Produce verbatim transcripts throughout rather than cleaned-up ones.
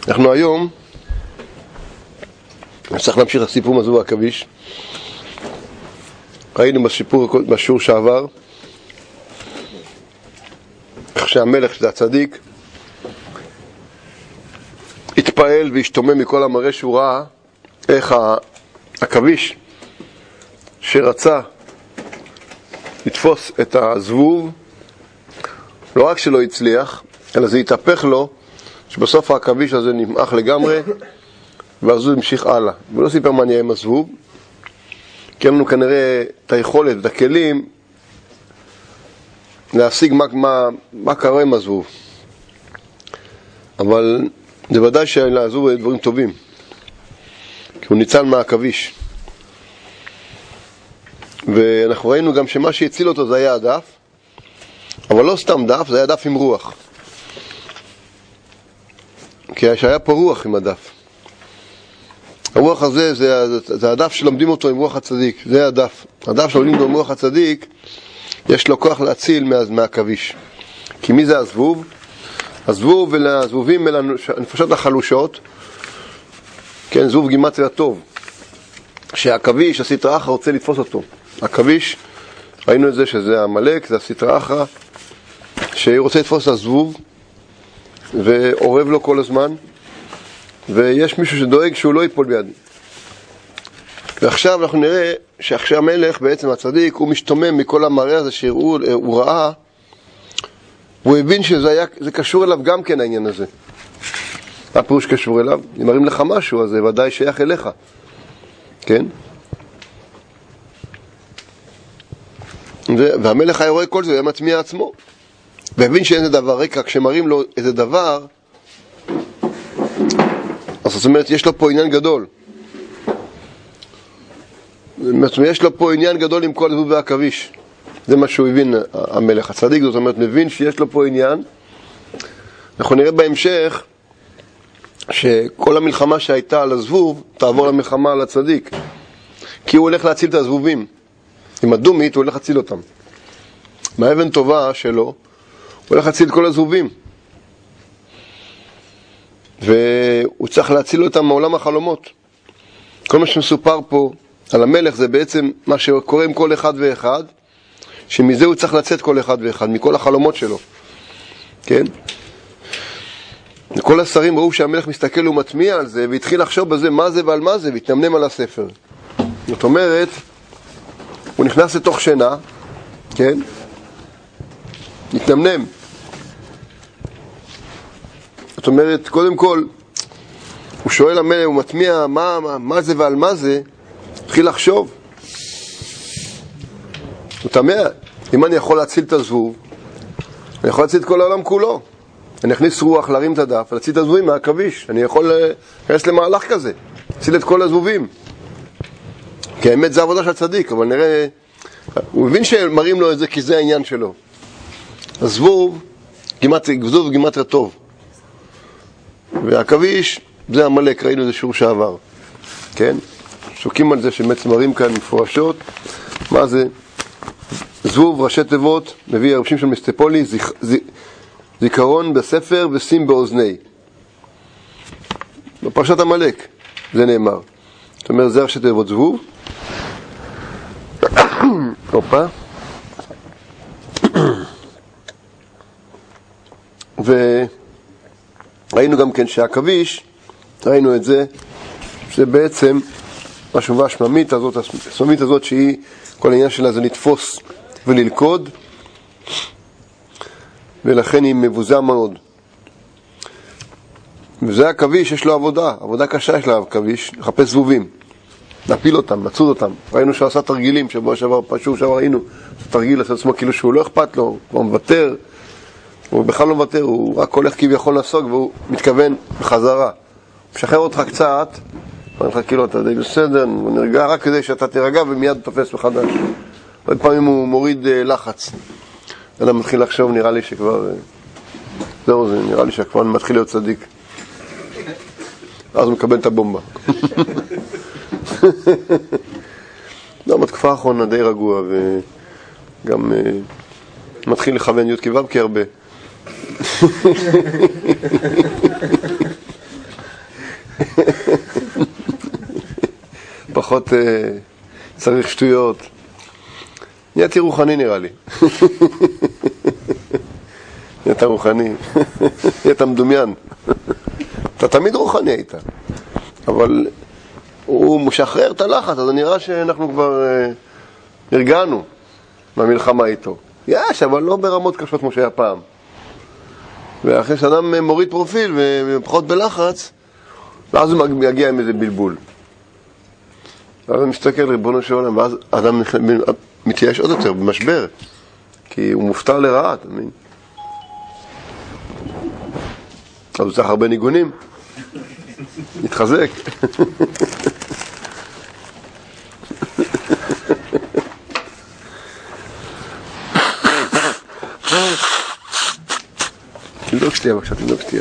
אנחנו היום צריך להמשיך את הסיפור מזבוב העכביש. ראינו בסיפור, בשיעור שעבר, איך שהמלך, שזה הצדיק, התפעל והשתומם מכל המראה שהוא ראה, איך העכביש שרצה לתפוס את הזבוב, לא רק שלא הצליח, אלא זה התהפך לו, שבסוף העכביש הזה נמעך לגמרי, ואז הוא המשיך הלאה. הוא לא סיפר מה נהיה עם הזבוב, כי לנו כנראה את היכולת, את הכלים, להשיג מה, מה, מה קרה עם הזבוב. אבל זה ודאי שלעזוב דברים טובים, כי הוא ניצל מהעכביש. ואנחנו ראינו גם שמה שהציל אותו זה היה הדף, אבל לא סתם דף, זה היה דף עם רוח. כי שהיה פה רוח עם הדף. הרוח הזה זה, זה, זה הדף שלומדים אותו עם רוח הצדיק, זה הדף. הדף שלומדים אותו עם רוח הצדיק, יש לו כוח להציל מה, מהעכביש. כי מי זה הזבוב? הזבוב ולזבובים אלה הנפשות החלושות, כן, זבוב גימטריה טוב. שהעכביש, הסטרא אחרא, רוצה לתפוס אותו. העכביש, ראינו את זה שזה המלאק, זה הסטרא אחרא, שהוא רוצה לתפוס את הזבוב, ועורב לו כל הזמן, ויש מישהו שדואג שהוא לא ייפול בידי. ועכשיו אנחנו נראה שעכשיו המלך, בעצם הצדיק, הוא משתומם מכל המראה הזה שהוא ראה, הוא הבין שזה היה, זה קשור אליו גם כן העניין הזה. מה פירוש קשור אליו? אם מראים לך משהו, אז זה ודאי שייך אליך. כן? והמלך היה רואה כל זה, היה מצמיע עצמו. והבין שאין זה דבר רקע, כשמראים לו איזה דבר, אז זאת אומרת, יש לו פה עניין גדול. יש לו פה עניין גדול עם כל הזבוב והעכביש. זה מה שהוא הבין, המלך הצדיק, זאת אומרת, מבין שיש לו פה עניין. אנחנו נראה בהמשך שכל המלחמה שהייתה על הזבוב תעבור למלחמה על הצדיק, כי הוא הולך להציל את הזבובים. עם הדומית הוא הולך להציל אותם. מהאבן טובה שלו הוא הולך להציל את כל הזבובים, והוא צריך להציל אותם מעולם החלומות. כל מה שמסופר פה על המלך זה בעצם מה שקורה עם כל אחד ואחד, שמזה הוא צריך לצאת כל אחד ואחד, מכל החלומות שלו. כן? כל השרים ראו שהמלך מסתכל ומטמיע על זה, והתחיל לחשוב בזה מה זה ועל מה זה, והתנמנם על הספר. זאת אומרת, הוא נכנס לתוך שינה, כן? התנמנם. זאת אומרת, קודם כל, הוא שואל המלך, הוא מטמיע מה, מה, מה זה ועל מה זה, התחיל לחשוב. הוא תמה, אם אני יכול להציל את הזבוב, אני יכול להציל את כל העולם כולו. אני אכניס רוח, להרים את הדף, להציל את הזבובים מהעכביש. אני יכול להיכנס למהלך כזה, להציל את כל הזבובים. כי האמת זה עבודה של הצדיק, אבל נראה, הוא מבין שמראים לו את זה כי זה העניין שלו. הזבוב, זבוב גימטריה טוב. והעכביש, זה המלאק, ראינו איזה שיעור שעבר. כן? שוקים על זה שבעצם מראים כאן מפורשות. מה זה? זבוב, ראשי תיבות, מביא הרב שמשון מסטפולי, זיכ, ז, זיכרון בספר ושים באוזני. בפרשת המלאק, זה נאמר. זאת אומרת, זה ראשי תיבות זבוב. אופה. וראינו גם כן שהעכביש, ראינו את זה, שבעצם השובה השממית הזאת, השממית הזאת שהיא, כל העניין שלה זה לתפוס וללכוד, ולכן היא מבוזה מאוד. וזה העכביש, יש לו עבודה, עבודה קשה יש לו העכביש, לחפש זבובים, להפיל אותם, לצוד אותם. ראינו שהוא עשה תרגילים, שבוע שעבר, פשוט שעבר ראינו, תרגיל לעשות עצמו כאילו שהוא לא אכפת לו, הוא מוותר, הוא בכלל לא מוותר, הוא רק הולך כביכול לסוג, והוא מתכוון בחזרה. הוא משחרר אותך קצת, ואני לך כאילו, אתה די בסדר, הוא נרגע רק כדי שאתה תרגע ומיד תופס מחדש. עוד פעמים הוא מוריד לחץ. אני מתחיל לחשוב, נראה לי שכבר, זהו זה, נראה לי שכבר מתחיל להיות צדיק. אז הוא מקבל את הבומבה. לא, בתקופה האחרונה די רגוע, וגם מתחיל לכוון י' כו' כהרבה. פחות אה, צריך שטויות. נהייתי רוחני נראה לי. נהיית רוחני. נהיית מדומיין. אתה תמיד רוחני היית. אבל הוא משחרר את הלחץ, אז נראה שאנחנו כבר אה, הרגענו במלחמה איתו. יש, אבל לא ברמות קשות כמו שהיה פעם. ואחרי שאדם מוריד פרופיל ופחות בלחץ, ואז הוא מגיע עם איזה בלבול. ואז הוא מסתכל ריבונו של עולם, ואז אדם מתייאש עוד יותר במשבר, כי הוא מופתע לרעה, אתה מבין? אז הוא צריך הרבה ניגונים, יתחזק. תלדוק שתהיה בבקשה, תלדוק שתהיה.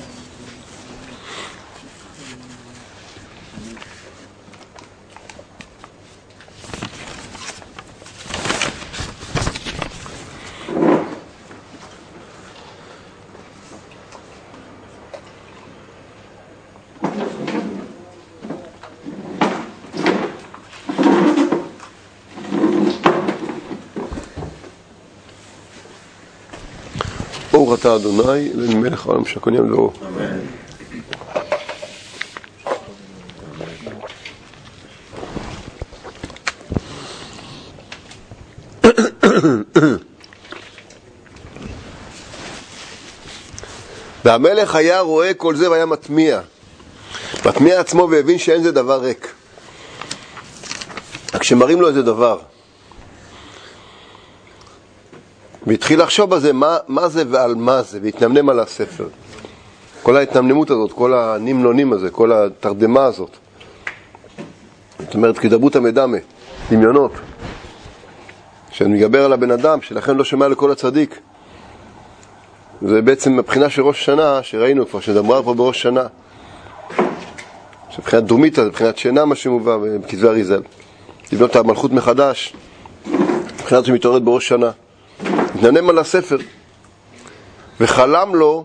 ברוך אתה אדוני, מלך העולם שהכל נהיה בדברו. אמן. והמלך היה רואה כל זה והיה מטמיע. מטמיע עצמו והבין שאין זה דבר ריק. כשמראים לו איזה דבר, והתחיל לחשוב בזה, מה, מה זה ועל מה זה, והתנמנם על הספר. כל ההתנמנמות הזאת, כל הנמנונים הזה, כל התרדמה הזאת. זאת אומרת, כדבות המדמה, דמיונות, שמגבר על הבן אדם, שלכן לא שומע לכל הצדיק. זה בעצם מבחינה של ראש שנה, שראינו כבר, שדמרה פה בראש שנה. מבחינת דומית, מבחינת שינה, מה שמובא בכתבי אריז"ל. לבנות את המלכות מחדש, מבחינת שמתעוררת בראש שנה. התנמנם על הספר, וחלם לו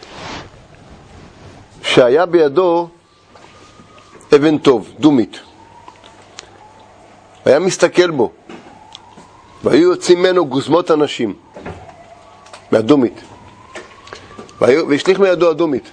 שהיה בידו אבן טוב, דומית. היה מסתכל בו, והיו יוצאים ממנו גוזמות אנשים, מהדומית. והשליך מידו הדומית.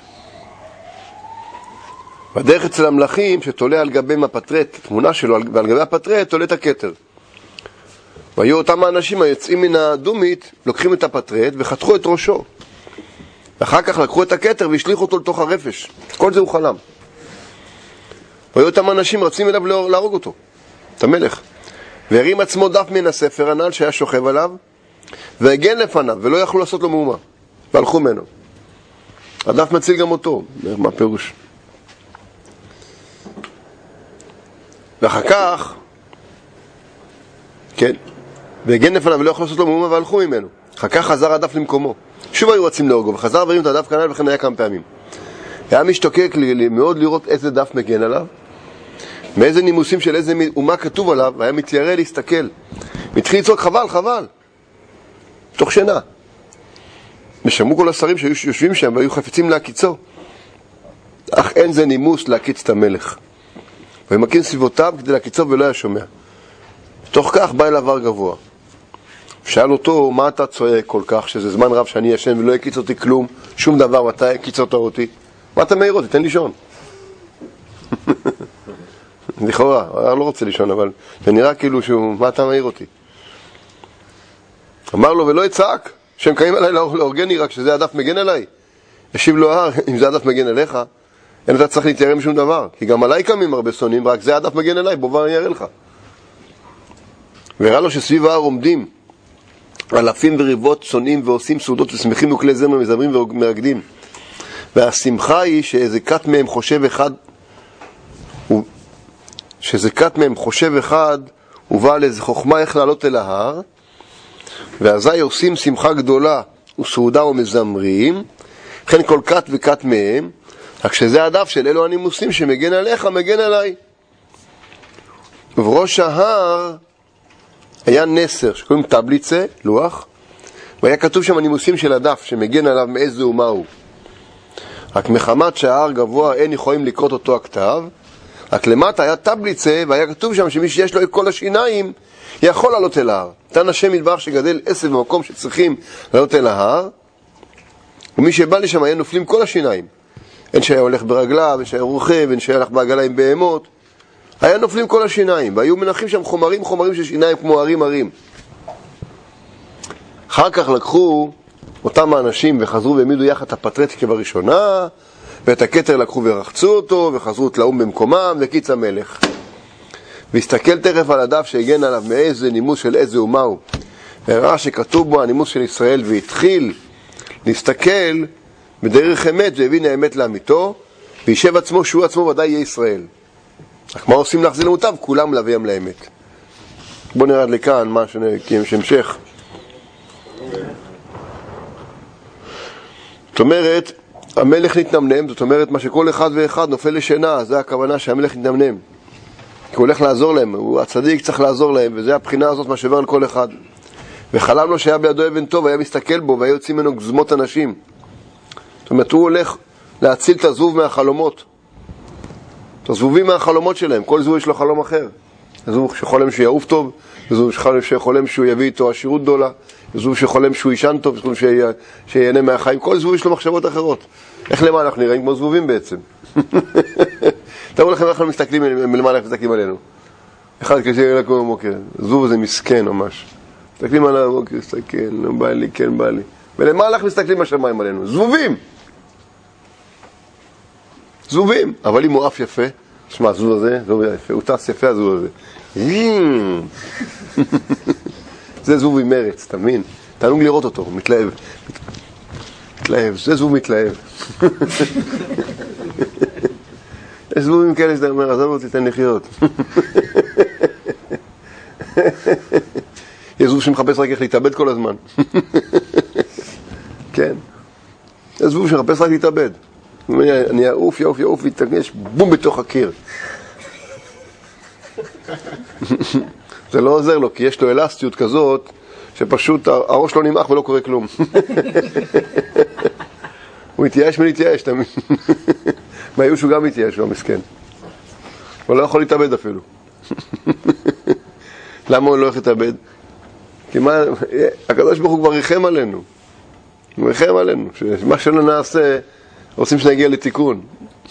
והדרך אצל המלכים שתולה על גבי הפטרט, תמונה שלו, ועל גבי הפטרט תולה את הכתר. והיו אותם האנשים היוצאים מן הדומית, לוקחים את הפטרט וחתכו את ראשו. ואחר כך לקחו את הכתר והשליחו אותו לתוך הרפש. כל זה הוא חלם. והיו אותם אנשים רצים אליו להרוג אותו, את המלך. והרים עצמו דף מן הספר הנ"ל שהיה שוכב עליו, והגן לפניו, ולא יכלו לעשות לו מאומה. והלכו ממנו. הדף מציל גם אותו. מה הפירוש? ואחר כך, כן, והגן לפניו ולא יכלו לעשות לו מאומה והלכו ממנו. אחר כך חזר הדף למקומו. שוב היו רצים להורגו, וחזר והרים את הדף כנ"ל, וכן היה כמה פעמים. היה משתוקק לי מאוד לראות איזה דף מגן עליו, מאיזה נימוסים של איזה אומה כתוב עליו, והיה מתיירא להסתכל. מתחיל לצעוק חבל, חבל. תוך שינה. ושמעו כל השרים שהיו יושבים שם והיו חפצים להקיצו. אך אין זה נימוס להקיץ את המלך. והם מקים סביבותיו כדי להקיצו ולא היה שומע. תוך כך בא אליו הר גבוה. שאל אותו, מה אתה צועק כל כך, שזה זמן רב שאני ישן ולא הקיץ אותי כלום, שום דבר, מתי הקיצות אותי? מה אתה מעיר אותי? תן לישון. לכאורה, הוא לא רוצה לישון, אבל זה נראה כאילו שהוא, מה אתה מעיר אותי? אמר לו, ולא יצעק, שהם קיים עליי להורגני, רק שזה הדף מגן עליי. ישיב לו הר, אם זה הדף מגן אליך, אין אתה צריך להתיירא משום דבר, כי גם עליי קמים הרבה שונאים, רק זה הדף מגן אליי, בוא בוא אני אראה לך. והראה לו שסביב ההר עומדים אלפים וריבות שונאים ועושים סעודות ושמחים וכלי זמר מזמרים ומרקדים. והשמחה היא שאיזה כת מהם חושב אחד, שאיזה כת מהם חושב אחד, ובא לאיזה חוכמה איך לעלות אל ההר, ואזי עושים שמחה גדולה וסעודה ומזמרים, לכן כל כת וכת מהם, רק שזה הדף של אלו הנימוסים שמגן עליך, מגן עליי. ובראש ההר היה נסר, שקוראים טבליצה, לוח, והיה כתוב שם הנימוסים של הדף, שמגן עליו מאיזה ומה הוא. רק מחמת שההר גבוה אין יכולים לקרות אותו הכתב, רק למטה היה טבליצה, והיה כתוב שם שמי שיש לו את כל השיניים, יכול לעלות אל ההר. נתן השם יתברך שגדל עשב במקום שצריכים לעלות אל ההר, ומי שבא לשם היה נופלים כל השיניים. אין שהיה הולך ברגליו, אין שהיה רוכב, אין שהיה הלך בעגלה עם בהמות. היה נופלים כל השיניים, והיו מנחים שם חומרים, חומרים של שיניים כמו הרים הרים. אחר כך לקחו אותם האנשים וחזרו והעמידו יחד את הפטרית כבראשונה, ואת הכתר לקחו ורחצו אותו, וחזרו תלאום במקומם, וקיץ המלך. והסתכל תכף על הדף שהגן עליו מאיזה נימוס של איזה אומה הוא. והראה שכתוב בו הנימוס של ישראל, והתחיל להסתכל בדרך אמת, והבין האמת לאמיתו, וישב עצמו שהוא עצמו ודאי יהיה ישראל. רק מה עושים להחזיר למוטב? כולם להביאם לאמת. בואו נרד לכאן, מה שהמשך. זאת אומרת, המלך נתנמנם, זאת אומרת, מה שכל אחד ואחד נופל לשינה, זה הכוונה שהמלך נתנמנם. כי הוא הולך לעזור להם, הוא הצדיק צריך לעזור להם, וזה הבחינה הזאת מה שעבר על כל אחד. וחלם לו שהיה בידו אבן טוב, היה מסתכל בו, והיה יוצאים ממנו גזמות אנשים. זאת אומרת, הוא הולך להציל את הזבוב מהחלומות. את הזבובים מהחלומות שלהם, כל זבוב יש לו חלום אחר. זבוב שחולם שהוא יעוף טוב, זבוב שחולם שהוא יביא איתו עשירות גדולה, זבוב שחולם שהוא ישן טוב, זבוב שיהנה מהחיים, כל זבוב יש לו מחשבות אחרות. איך למה אנחנו נראים כמו זבובים בעצם? תראו לכם איך אנחנו מסתכלים, מלמה אנחנו מסתכלים עלינו. אחד קשה לקום במוקר, זבוב זה מסכן ממש. מסתכלים עליו במוקר, מסתכל, לא בא לי, כן בא לי. ולמה אנחנו מסתכלים השמיים עלינו? זבובים! זבובים! אבל אם הוא אף יפה, תשמע, הזבוב הזה, זבוב יפה, הוא טס יפה הזבוב הזה. זה זבוב עם מרץ, אתה מבין? תענוג לראות אותו, הוא מתלהב. מתלהב, זה זבוב מתלהב. יש זבובים כאלה שאתה אומר, עזוב אותי, תן לחיות. יש זבוב שמחפש רק איך להתאבד כל הזמן. כן. יש זבוב שמחפש רק להתאבד. אני אעוף, יעוף, יעוף, ויתגש, בום בתוך הקיר. זה לא עוזר לו, כי יש לו אלסטיות כזאת, שפשוט הראש לא נמעך ולא קורה כלום. הוא התייאש ולהתייאש, תמיד. מהיוש הוא גם התייאש, הוא המסכן. הוא לא יכול להתאבד אפילו. למה הוא לא הולך להתאבד? כי מה, הקדוש ברוך הוא כבר ריחם עלינו. הוא ריחם עלינו, שמה שלא נעשה, רוצים שנגיע לתיקון.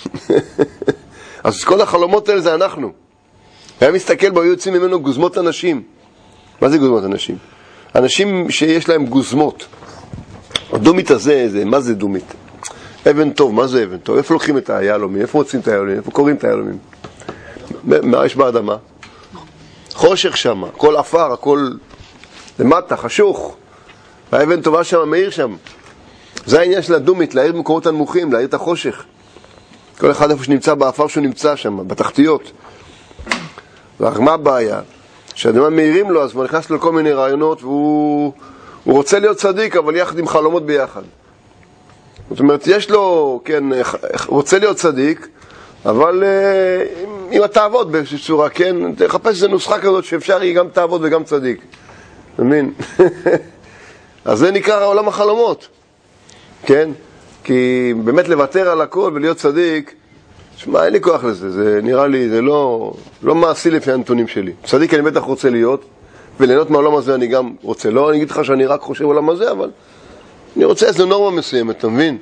אז כל החלומות האלה זה אנחנו. היה מסתכל בו, היו יוצאים ממנו גוזמות אנשים. מה זה גוזמות אנשים? אנשים שיש להם גוזמות. הדומית הזה, זה, מה זה דומית? אבן טוב, מה זה אבן טוב? איפה לוקחים את היהלומים? איפה מוצאים את היהלומים? איפה קוראים את היהלומים? מה יש באדמה? חושך שם, הכל אפר, הכל למטה, חשוך. והאבן טובה שם, מאיר שם. זה העניין של הדומית, להעיר במקומות הנמוכים, להעיר את החושך. כל אחד איפה שנמצא באפר שהוא נמצא שם, בתחתיות. ומה הבעיה? כשאדם מאירים לו, אז הוא נכנס לו לכל מיני רעיונות, והוא הוא רוצה להיות צדיק, אבל יחד עם חלומות ביחד. זאת אומרת, יש לו, כן, רוצה להיות צדיק, אבל אם אתה תעבוד באיזושהי צורה, כן, תחפש איזו נוסחה כזאת שאפשר היא גם תעבוד וגם צדיק. אתה מבין? אז זה נקרא עולם החלומות. כן? כי באמת לוותר על הכל ולהיות צדיק, שמה, אין לי כוח לזה, זה נראה לי, זה לא, לא מעשי לפי הנתונים שלי. צדיק אני בטח רוצה להיות, וליהנות מהעולם הזה אני גם רוצה. לא, אני אגיד לך שאני רק חושב על העולם הזה, אבל אני רוצה איזו נורמה מסוימת, אתה מבין?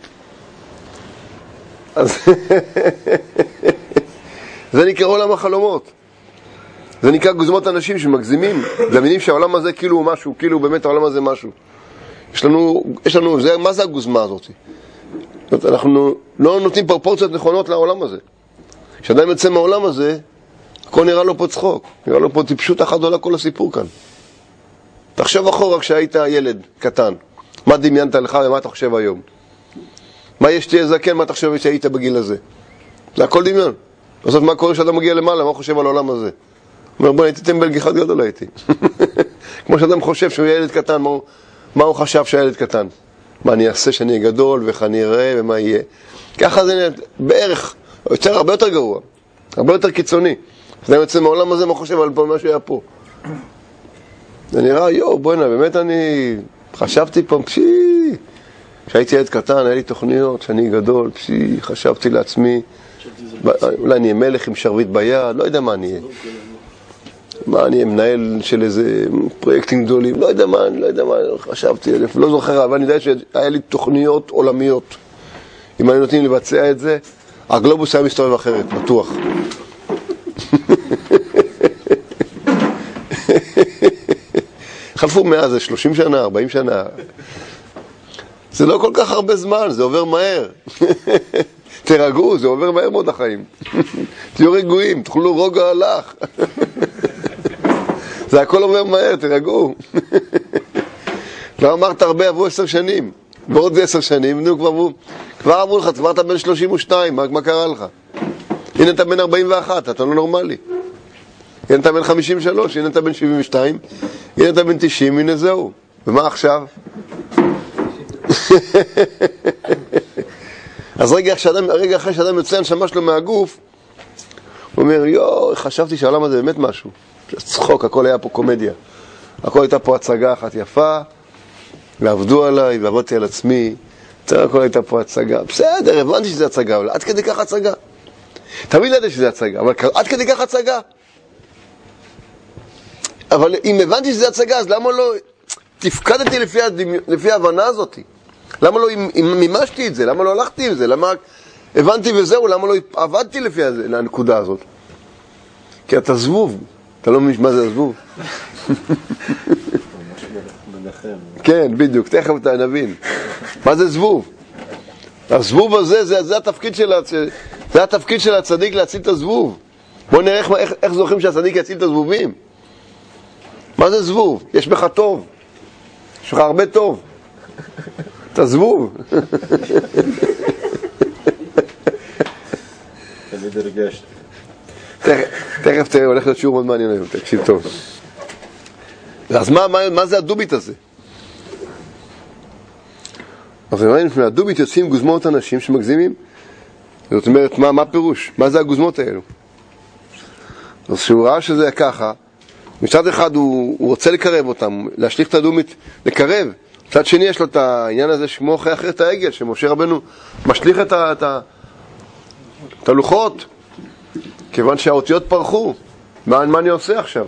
אז זה נקרא עולם החלומות. זה נקרא גוזמות אנשים שמגזימים, ומבינים שהעולם הזה כאילו הוא משהו, כאילו באמת העולם הזה משהו. יש לנו, יש לנו, זה, מה זה הגוזמה הזאת? אנחנו לא נותנים פרופורציות נכונות לעולם הזה. כשאדם יוצא מהעולם הזה, הכל נראה לו פה צחוק, נראה לו פה טיפשות אחת עולה כל הסיפור כאן. תחשב אחורה כשהיית ילד קטן, מה דמיינת לך ומה אתה חושב היום? מה יש תהיה זקן, מה אתה חושב שהיית בגיל הזה? זה הכל דמיון. בסוף מה קורה כשאדם מגיע למעלה, מה הוא חושב על העולם הזה? הוא אומר, בוא, הייתי טמבל גיחד גדול הייתי. כמו שאדם חושב שהוא ילד קטן, מה הוא, מה הוא חשב שהילד קטן? מה אני אעשה שאני אהיה גדול, ואיך אני אראה, ומה יהיה? ככה זה בערך, יותר, הרבה יותר גרוע, הרבה יותר קיצוני. כשאדם יוצא מהעולם הזה, מה הוא חושב על פה, מה שהיה פה? זה נראה, יו, בואי נה, באמת אני חשבתי פה, פשי, כשהייתי ילד קטן, היה לי תוכניות, שאני גדול, פשי, חשבתי לעצמי, אולי אני אהיה מלך עם שרביט ביד, לא יודע מה אני אהיה. מה אני אהיה מנהל של איזה פרויקטים גדולים, לא יודע מה, לא יודע מה, חשבתי, לא זוכר, אבל אני יודע שהיה לי תוכניות עולמיות. אם אני נותנים לבצע את זה, הגלובוס היה מסתובב אחרת, בטוח. חלפו מאז זה שלושים שנה, ארבעים שנה. זה לא כל כך הרבה זמן, זה עובר מהר. תרגעו, זה עובר מהר מאוד החיים. תהיו רגועים, תאכלו רוגע הלך. זה הכל עובר מהר, תרגעו. לא אמרת הרבה, עברו עשר שנים. בעוד עשר שנים, נו, כבר אמרו, כבר אמרו לך, כבר אתה בן שלושים ושתיים, מה, מה קרה לך? הנה אתה בן ארבעים ואחת, אתה לא נורמלי. הנה אתה בן חמישים ושלוש, הנה אתה בן שבעים ושתיים, הנה אתה בן תשעים, הנה זהו. ומה עכשיו? אז רגע, שאדם, רגע אחרי שאדם יוצא הנשמה שלו מהגוף, הוא אומר, יו, חשבתי שהעולם הזה באמת משהו. צחוק, הכל היה פה קומדיה. הכל הייתה פה הצגה אחת יפה, ועבדו עליי, ועבדתי על עצמי. הכל הייתה פה הצגה. בסדר, הבנתי שזה הצגה, אבל עד כדי כך הצגה. תמיד ידעתי שזה הצגה, אבל עד כדי כך הצגה. אבל אם הבנתי שזה הצגה, אז למה לא תפקדתי לפי, לפי ההבנה הזאת? למה לא מימשתי את זה? למה לא הלכתי עם זה? למה הבנתי וזהו? למה לא עבדתי לפי הנקודה הזאת? כי אתה זבוב. אתה לא מבין מה זה הזבוב? כן, בדיוק. תכף אתה נבין. מה זה זבוב? הזבוב הזה, זה, זה התפקיד של, זה התפקיד של הצדיק להציל את הזבוב. בואו נראה איך, איך, איך זוכרים שהצדיק יציל את הזבובים. מה זה זבוב? יש בך טוב. יש לך הרבה טוב. אתה זבוב. תמיד הרגשת. תכף תראה, הולך להיות שיעור מאוד מעניין היום, תקשיב טוב. אז מה, מה, מה זה הדובית הזה? אז מהדובית יוצאים גוזמות אנשים שמגזימים. זאת אומרת, מה, מה פירוש? מה זה הגוזמות האלו? אז שהוא ראה שזה ככה, מצד אחד הוא, הוא רוצה לקרב אותם, להשליך את הדומית, לקרב. מצד שני יש לו את העניין הזה שמו אחרי אחרי את העגל, שמשה רבנו משליך את, ה, את, ה, את הלוחות, כיוון שהאותיות פרחו. מה, מה אני עושה עכשיו?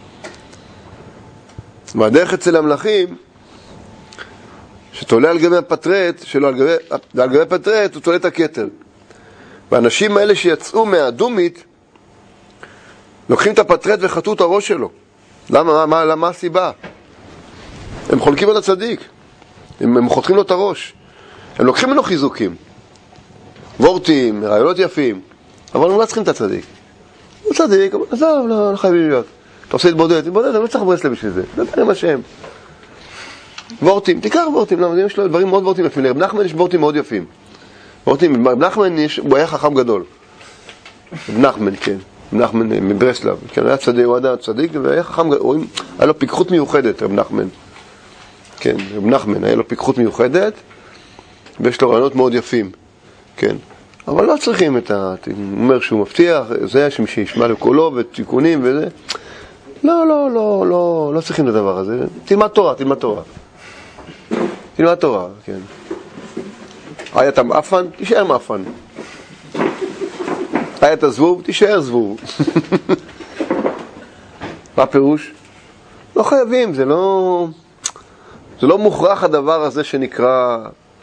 והדרך אצל המלאכים, שתולה על גבי הפטרט, שלו על גבי, על גבי הפטרט, הוא תולה את הכתר. והאנשים האלה שיצאו מהדומית, לוקחים את הפטרט וחטאו את הראש שלו. למה? מה, מה, מה הסיבה? הם חולקים על הצדיק. הם, הם חותכים לו את הראש. הם לוקחים ממנו חיזוקים. וורטים, רעיונות יפים. אבל הם לא צריכים את הצדיק. הוא צדיק, אבל עזוב, לא, לא חייבים להיות. אתה עושה התבודד, התבודד, אני לא צריך ברסלב בשביל זה. דבר עם השם. וורטים, תיקח וורטים, למה? יש לו דברים מאוד וורטים יפים. לרב נחמן יש וורטים מאוד יפים. וורטים, רב נחמן יש, הוא היה חכם גדול. רב נחמן, כן. רב נחמן מברסלב. כן, היה צדיק, הוא היה צדיק, והיה חכם גדול. היה לו פיקחות מיוחדת, רב נחמן. כן, רב נחמן, היה לו פיקחות מיוחדת, ויש לו רעיונות מאוד יפים. כן. אבל לא צריכים את ה... הוא אומר שהוא מבטיח, זה שישמע לקולו ותיקונים וזה. לא, לא, לא, לא, לא צריכים את הדבר הזה. תלמד תורה, תלמד תורה. תלמד תורה, כן. היה אתה מאפן? תישאר מאפן. היה אתה זבוב? תישאר זבוב. מה פירוש? לא חייבים, זה לא... זה לא מוכרח הדבר הזה שנקרא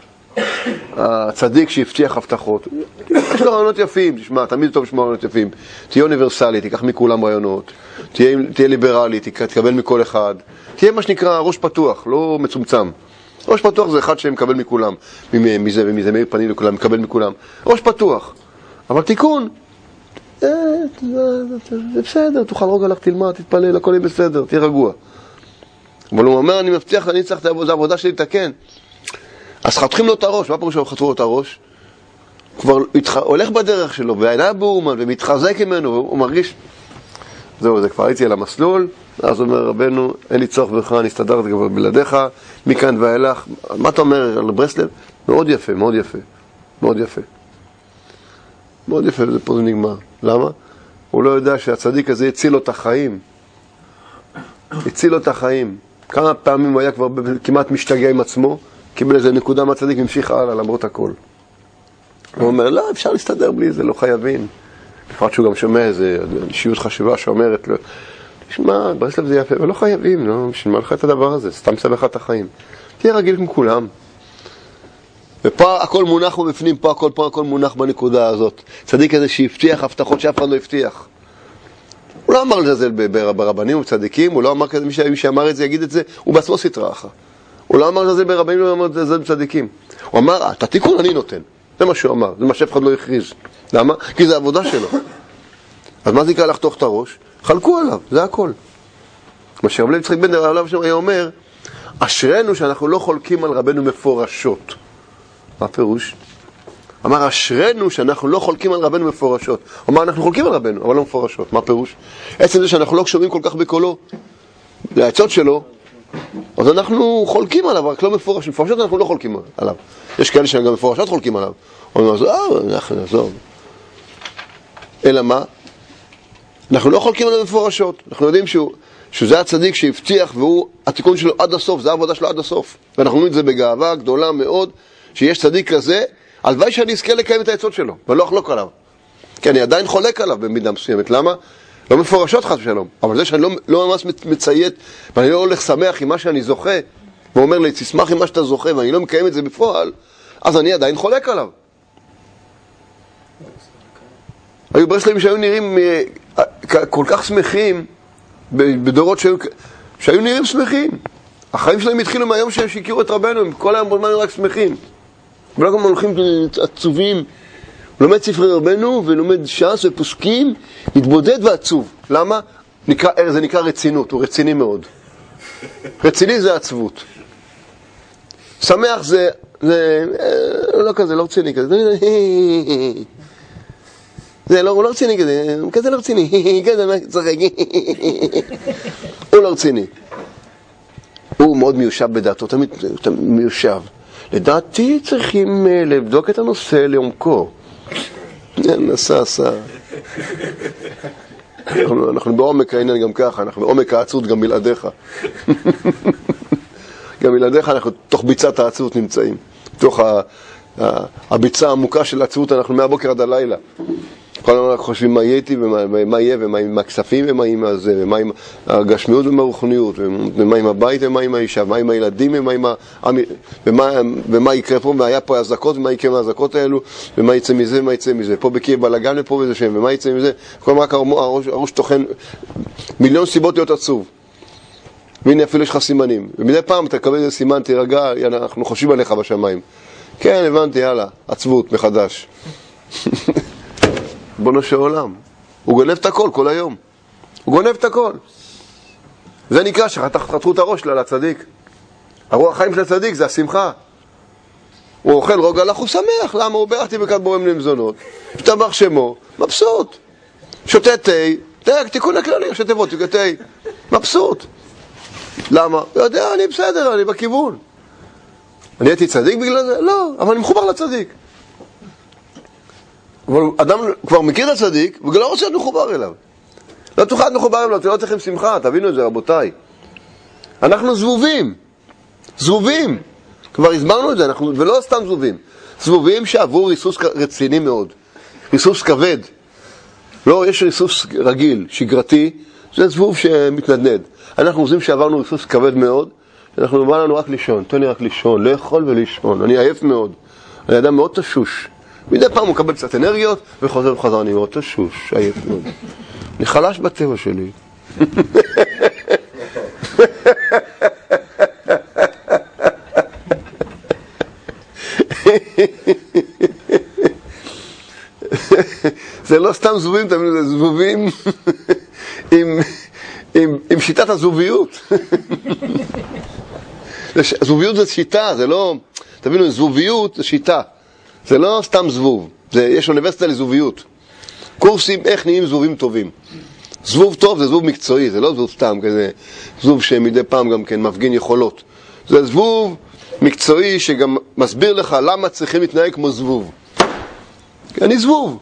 הצדיק שהבטיח הבטחות. יש לו רעיונות יפים, תשמע, תמיד טוב לשמוע רעיונות יפים. תהיה אוניברסלי, תיקח מכולם רעיונות. תהיה, תהיה ליברלי, תקבל מכל אחד. תהיה מה שנקרא ראש פתוח, לא מצומצם. ראש פתוח זה אחד שמקבל מכולם. מזה ומזה, מאיר פנים לכולם, מקבל מכולם. ראש פתוח. אבל תיקון. זה בסדר, תוכל רגע לך, תלמד, תתפלל, הכל יהיה בסדר, תהיה רגוע. אבל הוא אומר, אני מבטיח, אני צריך את העבודה שלי לתקן. אז חתכים לו את הראש. מה פירוש שחתכו לו את הראש? הוא כבר הולך בדרך שלו, והעיניו באומן, ומתחזק ממנו, והוא מרגיש, זהו, זה כבר הייתי על המסלול. אז אומר רבנו, אין לי צורך בך, אני אסתדר כבר בלעדיך, מכאן ואילך. מה אתה אומר על ברסלב? מאוד יפה, מאוד יפה. מאוד יפה. מאוד יפה, זה פה זה נגמר. למה? הוא לא יודע שהצדיק הזה הציל לו את החיים. הציל לו את החיים. כמה פעמים הוא היה כבר כמעט משתגע עם עצמו, קיבל איזה נקודה מהצדיק, המשיך הלאה למרות הכל. הוא אומר, לא, אפשר להסתדר בלי זה, לא חייבים. בפרט שהוא גם שומע איזה אישיות חשיבה שאומרת לו, תשמע, ברסלב זה יפה, אבל לא חייבים, לא, בשביל מה לך את הדבר הזה, סתם סבך לך את החיים. תהיה רגיל כמו כולם. ופה הכל מונח ובפנים, פה הכל, פה הכל מונח בנקודה הזאת. צדיק הזה שהבטיח הבטחות שאף אחד לא הבטיח. הוא לא אמר לזלזל ברבנים ובצדיקים, הוא לא אמר כזה, מי שאמר את זה יגיד את זה, הוא בעצמו סטרה אחת. הוא לא אמר לזלזל ברבנים, הוא לא אמר לזלזל בצדיקים. הוא אמר, את התיקון אני נותן. זה מה שהוא אמר, זה מה שאף אחד לא הכריז. למה? כי זה העבודה שלו. אז מה זה יקרה לחתוך את הראש? חלקו עליו, זה הכל. מה שרב לוי יצחק בן דרעי עליו שם היה אומר, אשרנו שאנחנו לא חולקים על רבנו מפורשות. מה הפירוש? אמר, אשרנו שאנחנו לא חולקים על רבנו מפורשות. הוא אמר, אנחנו חולקים על רבנו, אבל לא מפורשות. מה הפירוש? עצם זה שאנחנו לא שומעים כל כך בקולו, לעצות שלו, אז אנחנו חולקים עליו, רק לא מפורשות. מפורשות אנחנו לא חולקים עליו. יש כאלה שגם מפורשות חולקים עליו. הוא אומר, אה, אנחנו נעזוב. אלא מה? אנחנו לא חולקים עליו מפורשות. אנחנו יודעים שהוא, שזה הצדיק שהבטיח, והוא, התיקון שלו עד הסוף, זה העבודה שלו עד הסוף. ואנחנו רואים את זה בגאווה גדולה מאוד, שיש צדיק כזה, הלוואי שאני אזכה לקיים את העצות שלו, ולא אחלוק עליו. כי אני עדיין חולק עליו במידה מסוימת. למה? לא מפורשות חס ושלום. אבל זה שאני לא, לא ממש מציית, ואני לא הולך שמח עם מה שאני זוכה, ואומר לי, תשמח עם מה שאתה זוכה, ואני לא מקיים את זה בפועל, אז אני עדיין חולק עליו. היו ברסלבים שהיו נראים כל כך שמחים, בדורות שהיו, שהיו נראים שמחים. החיים שלהם התחילו מהיום שהם שהכירו את רבנו, הם כל היום בזמן רק שמחים. ולא גם הולכים עצובים. הוא לומד ספרי רבנו ולומד ש"ס ופוסקים, מתבודד ועצוב. למה? נקרא, זה נקרא רצינות, הוא רציני מאוד. רציני זה עצבות. שמח זה, זה לא כזה, לא רציני כזה. זה לא, הוא לא רציני כזה, הוא כזה לא רציני. כזה, מה צחק? הוא לא רציני. הוא מאוד מיושב בדעתו, תמיד מיושב. לדעתי צריכים לבדוק את הנושא לעומקו. נסע, עשה. אנחנו, אנחנו בעומק העניין גם ככה, אנחנו בעומק העצות גם בלעדיך. גם בלעדיך אנחנו תוך ביצת העצות נמצאים. תוך ה, ה, הביצה העמוקה של העצות אנחנו מהבוקר עד הלילה. כל הזמן אנחנו חושבים מה יהיה איתי ומה יהיה, ומה עם הכספים ומה עם הזה, ומה עם הגשמיות ומה הרוחניות, ומה עם הבית ומה עם האישה, ומה עם הילדים ומה עם ה... ומה, ומה יקרה פה, והיה פה הזקות ומה יקרה מהזקות האלו, ומה יצא מזה ומה יצא מזה. פה בקיר בלגן ופה וזה שם, ומה יצא מזה. כל הזמן רק הראש, הראש תוכן מיליון סיבות להיות עצוב. והנה אפילו יש לך סימנים. ומדי פעם אתה קבל איזה סימן, תירגע, אנחנו חושבים עליך בשמיים. כן, הבנתי, יאללה, עצבות מחדש. בונו של עולם. הוא גונב את הכל כל היום. הוא גונב את הכל. זה נקרא שחתכו את הראש שלה לצדיק. הרוח החיים של הצדיק זה השמחה. הוא אוכל רוג הלך, הוא שמח. למה? הוא בירכתי בכת בורם למזונות. שתבח שמו, מבסוט. שותה תה, תה, תיקון הכללי, שותה בו, תיקון תה. מבסוט. למה? הוא יודע, אני בסדר, אני בכיוון. אני הייתי צדיק בגלל זה? לא, אבל אני מחובר לצדיק. אבל אדם כבר מכיר את הצדיק, וגם לא רוצה להיות מחובר אליו. לא תוכל להיות מחובר אליו, אתם לא צריכים שמחה, תבינו את זה רבותיי. אנחנו זבובים. זבובים. כבר הסברנו את זה, אנחנו, ולא סתם זבובים. זבובים שעברו ריסוס רציני מאוד. ריסוס כבד. לא, יש ריסוס רגיל, שגרתי, זה זבוב שמתנדנד. אנחנו חושבים שעברנו ריסוס כבד מאוד, אנחנו בא לנו רק לישון, תן לי רק לישון, לאכול ולישון. אני עייף מאוד. אני אדם מאוד תשוש. מדי פעם הוא מקבל קצת אנרגיות, וחוזר וחזר, אני מאוד תשוש, עייף מאוד. אני חלש בטבע שלי. זה לא סתם זבובים, זה זבובים עם, עם, עם שיטת הזבוביות. זבוביות זה שיטה, זה לא, תבינו, זבוביות זה שיטה. זה לא סתם זבוב, זה, יש אוניברסיטה לזבוביות. קורסים איך נהיים זבובים טובים. זבוב טוב זה זבוב מקצועי, זה לא זבוב סתם כזה, זבוב שמדי פעם גם כן מפגין יכולות. זה זבוב מקצועי שגם מסביר לך למה צריכים להתנהג כמו זבוב. אני זבוב.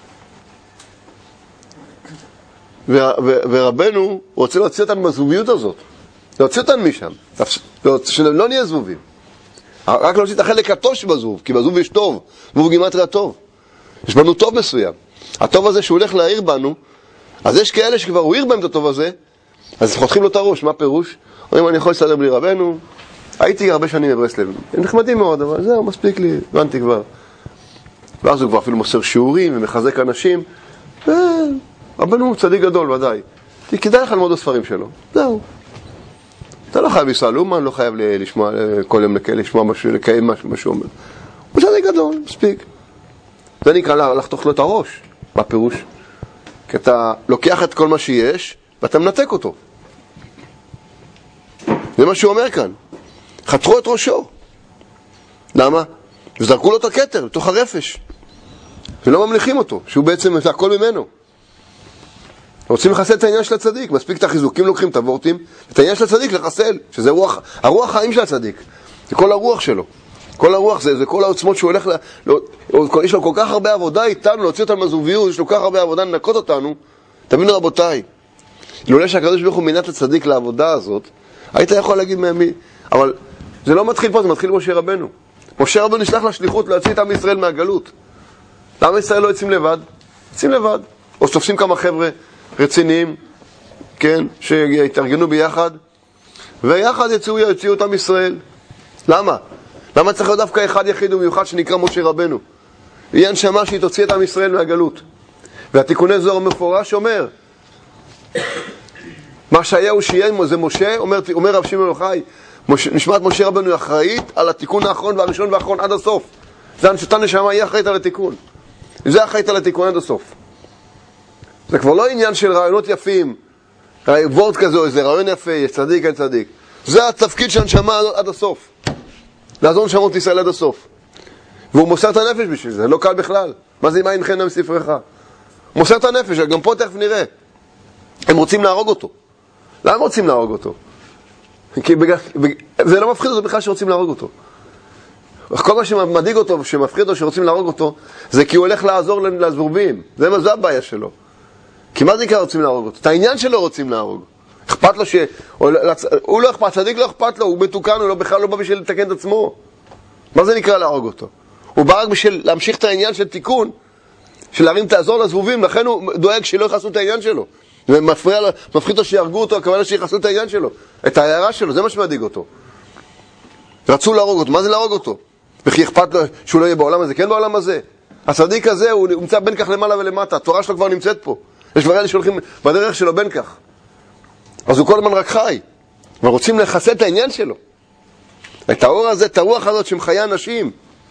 ו- ו- ורבנו רוצה להוציא אותנו מהזבוביות הזאת. להוציא אותנו משם. שלא נהיה זבובים. רק להוציא את החלק הטוב שבזבוב, כי בזבוב יש טוב. זבוב גימטריה טוב. יש בנו טוב מסוים. הטוב הזה שהוא הולך להעיר בנו, אז יש כאלה שכבר הוא העיר בהם את הטוב הזה, אז חותכים לו את הראש. מה פירוש? אומרים, אני יכול להסתדר בלי רבנו, הייתי הרבה שנים בברסלב, הם נחמדים מאוד, אבל זהו, מספיק לי, הבנתי כבר. ואז הוא כבר אפילו מוסר שיעורים ומחזק אנשים, רבנו הוא צדיק גדול ודאי, כי כדאי לך ללמוד הספרים שלו, זהו. אתה לא חייב לנסוע לאומן, לא חייב לשמוע כל יום לשמוע משהו, לקיים משהו שהוא אומר. הוא צדיק גדול, מספיק. זה נקרא לחתוך לו את הראש. מה פירוש? כי אתה לוקח את כל מה שיש ואתה מנתק אותו. זה מה שהוא אומר כאן. חתכו את ראשו. למה? וזרקו לו את הכתר, בתוך הרפש. ולא ממליכים אותו, שהוא בעצם, זה הכל ממנו. רוצים לחסל את העניין של הצדיק, מספיק את החיזוקים, לוקחים את הוורטים, את העניין של הצדיק לחסל, שזה רוח, הרוח חיים של הצדיק. זה כל הרוח שלו. כל הרוח זה, זה כל העוצמות שהוא הולך, לא, יש לו כל כך הרבה עבודה איתנו, להוציא אותנו מהזוביות, יש לו כל כך הרבה עבודה לנקות אותנו. תבינו רבותיי, לולא שהקדוש ברוך הוא מינה את הצדיק לעבודה הזאת, היית יכול להגיד מי, אבל זה לא מתחיל פה, זה מתחיל משה רבנו. משה רבנו נשלח לשליחות להוציא את עם ישראל מהגלות. למה ישראל לא יוצאים לבד? יוצאים לבד. או שתופסים כמה חבר'ה רציניים, כן, שיתארגנו ביחד, ויחד יצאו, יוציאו את עם ישראל. למה? למה צריך להיות דווקא אחד יחיד ומיוחד שנקרא משה רבנו? היא הנשמה שהיא תוציא את עם ישראל מהגלות. והתיקוני זוהר המפורש אומר, מה שהיה הוא שיהיה זה משה, אומר, אומר רב שמעון יוחאי, נשמת משה רבנו היא אחראית על התיקון האחרון והראשון והאחרון עד הסוף. זה אותה נשמה, היא אחראית על התיקון. זה אחראית על התיקון עד הסוף. זה כבר לא עניין של רעיונות יפים, וורד כזה או איזה רעיון יפה, יש צדיק, אין צדיק. זה התפקיד של הנשמה עד הסוף. לעזור נשמות ישראל עד הסוף. והוא מוסר את הנפש בשביל זה, לא קל בכלל. מה זה אם אין חן מספרך? הוא מוסר את הנפש, גם פה תכף נראה. הם רוצים להרוג אותו. למה רוצים להרוג אותו? כי בגלל, זה לא מפחיד אותו בכלל שרוצים להרוג אותו. כל מה שמדאיג אותו, שמפחיד אותו שרוצים להרוג אותו, זה כי הוא הולך לעזור לזורבים. זה מה זה הבעיה שלו. כי מה זה נקרא רוצים להרוג אותו? את העניין שלו רוצים להרוג. אכפת לו ש... הוא לא אכפת, צדיק לא אכפת לו, הוא מתוקן, הוא לא, בכלל לא בא בשביל לתקן את עצמו. מה זה נקרא להרוג אותו? הוא בא רק בשביל להמשיך את העניין של תיקון, של להרים תעזור לזבובים, לכן הוא דואג שלא יחסו את העניין שלו. ומפריע, מפחיד אותו שיהרגו אותו, הכוונה שיחסו את העניין שלו, את ההערה שלו, זה מה שמדאיג אותו. רצו להרוג אותו, מה זה להרוג אותו? וכי אכפת לו שהוא לא יהיה בעולם הזה, כן בעולם הזה. הצדיק הזה הוא נמצא בין כך למעלה ולמטה, התורה שלו כבר נמצאת פה. יש כבר אלה שהולכים בדרך שלו בין כך. אז הוא כל הזמן רק חי, ורוצים לחסל את העניין שלו. את האור הזה, את הרוח הזאת שמחיה אנשים.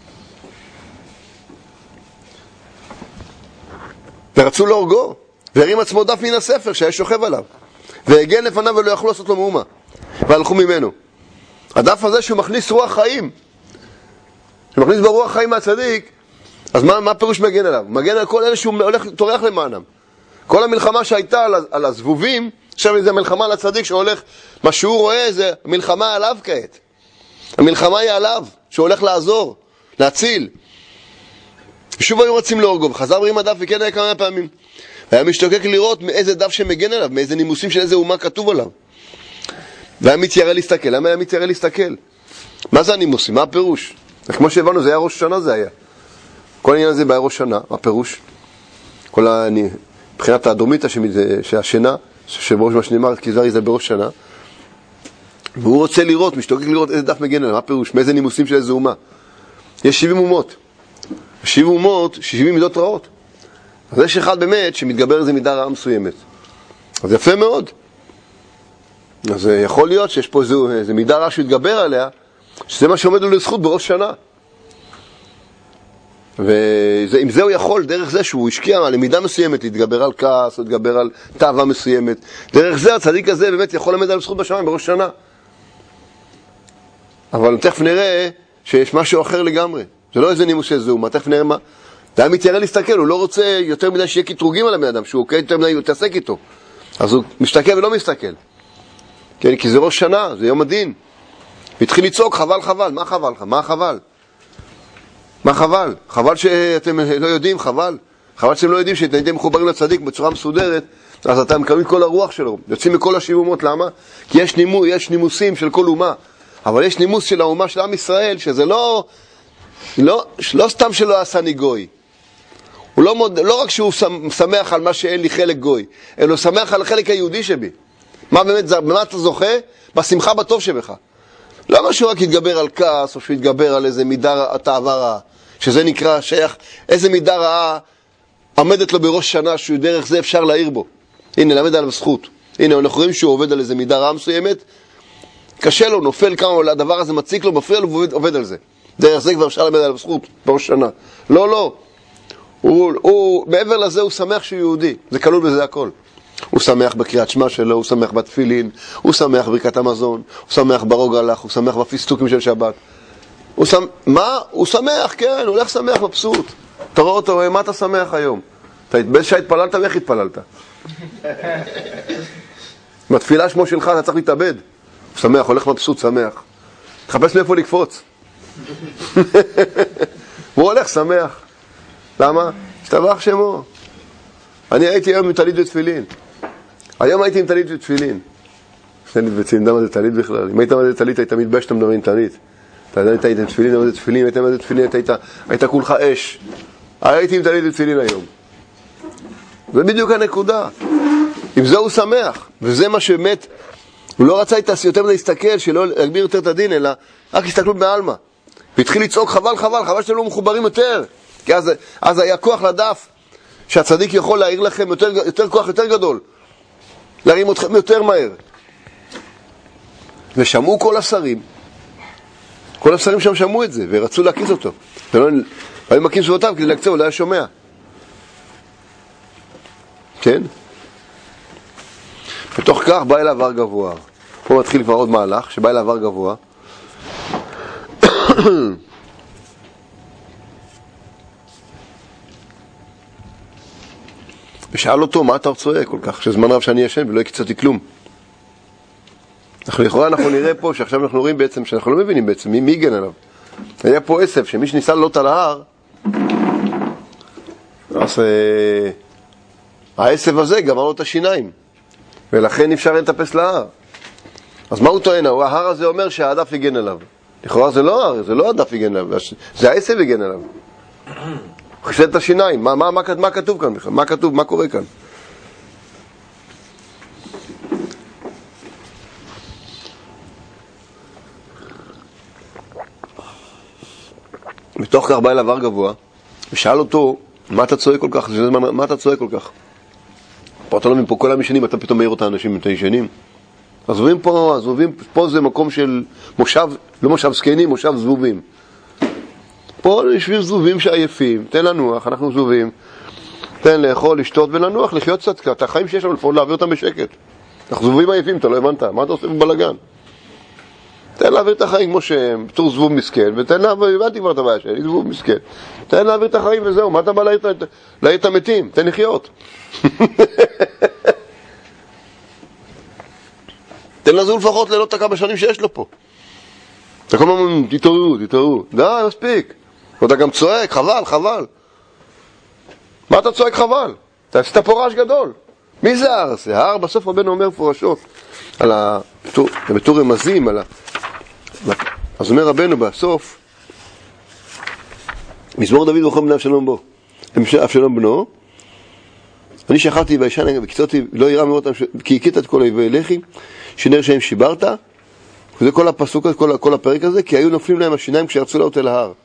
ורצו להורגו, והרים עצמו דף מן הספר שהיה שוכב עליו, והגן לפניו ולא יכלו לעשות לו מאומה, והלכו ממנו. הדף הזה שהוא מכניס רוח חיים, שהוא מכניס ברוח חיים מהצדיק, אז מה, מה פירוש מגן עליו? מגן על כל אלה שהוא הולך, תורח למענם. כל המלחמה שהייתה על, על הזבובים, עכשיו זה מלחמה על הצדיק שהולך, מה שהוא רואה זה מלחמה עליו כעת. המלחמה היא עליו, שהוא הולך לעזור, להציל. שוב היו רוצים להורגו, וחזר ברים הדף וכן היה כמה פעמים. והיה משתוקק לראות מאיזה דף שמגן עליו, מאיזה נימוסים של איזה אומה כתוב עליו. והיה מתיירא להסתכל. למה היה מתיירא להסתכל? מה זה הנימוסים? מה הפירוש? כמו שהבנו, זה היה ראש שנה זה היה. כל העניין הזה היה ראש שנה, מה הפירוש? כל ה... מבחינת האדומיתא שהשינה, שבראש מה שנאמר, כי זרי זה בראש שנה. והוא רוצה לראות, משתוקק לראות איזה דף מגן עליו, מה הפירוש? מאיזה נימוסים של איזה אומה. יש שבעים אומות. שבעים אומות, שבעים מידות רעות. אז יש אחד באמת שמתגבר איזה מידה רעה מסוימת. אז יפה מאוד. אז יכול להיות שיש פה איזה, איזה מידה רעה שהתגבר עליה, שזה מה שעומד לו לזכות בראש שנה. ועם זה הוא יכול, דרך זה שהוא השקיע על מידה מסוימת, להתגבר על כעס, להתגבר על תאווה מסוימת. דרך זה הצדיק הזה באמת יכול למד על זכות בשמיים בראש שנה. אבל תכף נראה שיש משהו אחר לגמרי. זה לא איזה נימוס של זהומה, תכף נראה מה. זה היה מתיירא להסתכל, הוא לא רוצה יותר מדי שיהיה קטרוגים על הבן אדם, שהוא יותר מדי יתעסק איתו. אז הוא משתכל ולא מסתכל. כן, כי זה ראש שנה, זה יום הדין. והתחיל לצעוק, חבל חבל, מה חבל לך? מה חבל? מה חבל? חבל שאתם לא יודעים, חבל. חבל שאתם לא יודעים שאתם הייתם מחוברים לצדיק בצורה מסודרת, אז אתם מקבלים כל הרוח שלו. יוצאים מכל השיבומות, למה? כי יש, נימו, יש נימוסים של כל אומה. אבל יש נימוס של האומה של עם ישראל, שזה לא, לא, לא סתם שלא עשה ניגוי. הוא לא, מוד... לא רק שהוא שמח על מה שאין לי חלק גוי, אלא הוא שמח על החלק היהודי שבי. מה באמת, במה אתה זוכה? בשמחה בטוב שבך. לא משהו רק יתגבר על כעס, או שהוא יתגבר על איזה מידה תאווה רעה, שזה נקרא שייך, איזה מידה רעה עומדת לו בראש שנה, שהוא דרך זה אפשר להעיר בו. הנה, למד עליו זכות. הנה, אנחנו רואים שהוא עובד על איזה מידה רעה מסוימת, קשה לו, נופל כמה, אבל הדבר הזה מציק לו, מפריע לו, ועובד עובד על זה. דרך זה כבר אפשר למד עליו זכות, בראש שנה. לא, לא. הוא, הוא, מעבר לזה הוא שמח שהוא יהודי. זה כלול בזה הכל. הוא שמח בקריאת שמע שלו, הוא שמח בתפילין, הוא שמח בברכת המזון, הוא שמח ברוג הלך, הוא שמח בפיסטוקים של שבת. הוא שמח, מה? הוא שמח, כן, הוא הולך שמח, מבסוט. אתה רואה אותו, מה אתה שמח היום? אתה התבאס שהתפללת ואיך התפללת? בתפילה שמו שלך אתה צריך להתאבד. הוא שמח, הולך מבסוט, שמח. תחפש מאיפה לקפוץ. הוא הולך שמח. למה? השתבח שמו. אני הייתי היום עם טלית ותפילין. היום הייתי עם טלית ותפילין. טלית ותפילין, למה זה טלית בכלל? אם היית מדעת טלית, היית מתבייש שאתה מדבר עם טלית. אתה היית עם תפילין, מדעת תפילין, היית מדעת תפילין, היית כולך אש. הייתי עם טלית ותפילין היום. זה בדיוק הנקודה. עם זה הוא שמח. וזה מה שבאמת, הוא לא רצה יותר מדי להסתכל, שלא להגביר יותר את הדין, אלא רק הסתכלות בעלמא. והתחיל לצעוק, חבל, חבל, חבל שאתם לא מחוברים יותר. כי אז, אז היה כוח לדף, שהצדיק יכול להעיר לכם יותר, יותר כוח יותר גדול. להרים אתכם יותר מהר. ושמעו כל השרים. כל השרים שם שמעו את זה, ורצו להקיז אותו. ולא, היו מקיז אותם כדי להקצה, הוא לא היה שומע. כן? בתוך כך בא אליו הר גבוה. פה מתחיל כבר עוד מהלך, שבא אליו הר גבוה. ושאל אותו, מה אתה צועק כל כך? שזמן רב שאני ישן ולא הקצתי כלום. אנחנו לכאורה אנחנו נראה פה, שעכשיו אנחנו רואים בעצם, שאנחנו לא מבינים בעצם, מי, מי הגן עליו? היה פה עשב, שמי שניסה לעלות על ההר, אז אה, העשב הזה גמר לו את השיניים, ולכן אפשר לטפס להר. אז מה הוא טוען? ההר הזה אומר שהעדף הגן עליו. לכאורה זה לא הר, זה לא העדף הגן עליו, זה העשב הגן עליו. הוא חיסד את השיניים. מה, מה, מה, מה כתוב כאן בכלל? מה כתוב? מה קורה כאן? בתוך כך בא אליו הר גבוה, ושאל אותו, מה אתה צועק כל כך? מה אתה צועק כל כך? פה אתה לא מבין, פה כל המשנים, אתה פתאום מעיר אותה אנשים, אתה ישנים. אז עוברים פה, אז עוברים, פה זה מקום של מושב, לא מושב זקנים, מושב זבובים. פה יושבים זבובים שעייפים, תן לנוח, אנחנו זבובים, תן לאכול, לשתות ולנוח, לחיות קצת, את החיים שיש לנו לפעול להעביר אותם בשקט. אנחנו זבובים עייפים, אתה לא הבנת, מה אתה עושה בבלגן? תן להעביר את החיים כמו שהם, בתור זבוב מסכן, ותן להעביר, הבנתי כבר את הבעיה שלי, זבוב מסכן. תן להעביר את החיים וזהו, מה אתה בא להעיר את המתים? תן לחיות. תן לזו לפחות לילות כמה שנים שיש לו פה. אתה כל הזמן, תתעוררו, תתעוררו. די, מספיק. ואתה גם צועק, חבל, חבל. מה אתה צועק חבל? אתה עשית פה רעש גדול. מי זה ההר? זה ההר, בסוף רבנו אומר פורשות. על ה... בתור רמזים, על ה... אז אומר רבנו בסוף, מזמור דוד וכל בני אבשלום בו. אבשלום בנו, אני שכבתי וישן וקיצותי, לא יראה מאוד, כי הכית את כל אויבי לחי, שינר שהם שיברת, וזה כל הפסוק, כל, כל הפרק הזה, כי היו נופלים להם השיניים כשירצו לעלות אל ההר.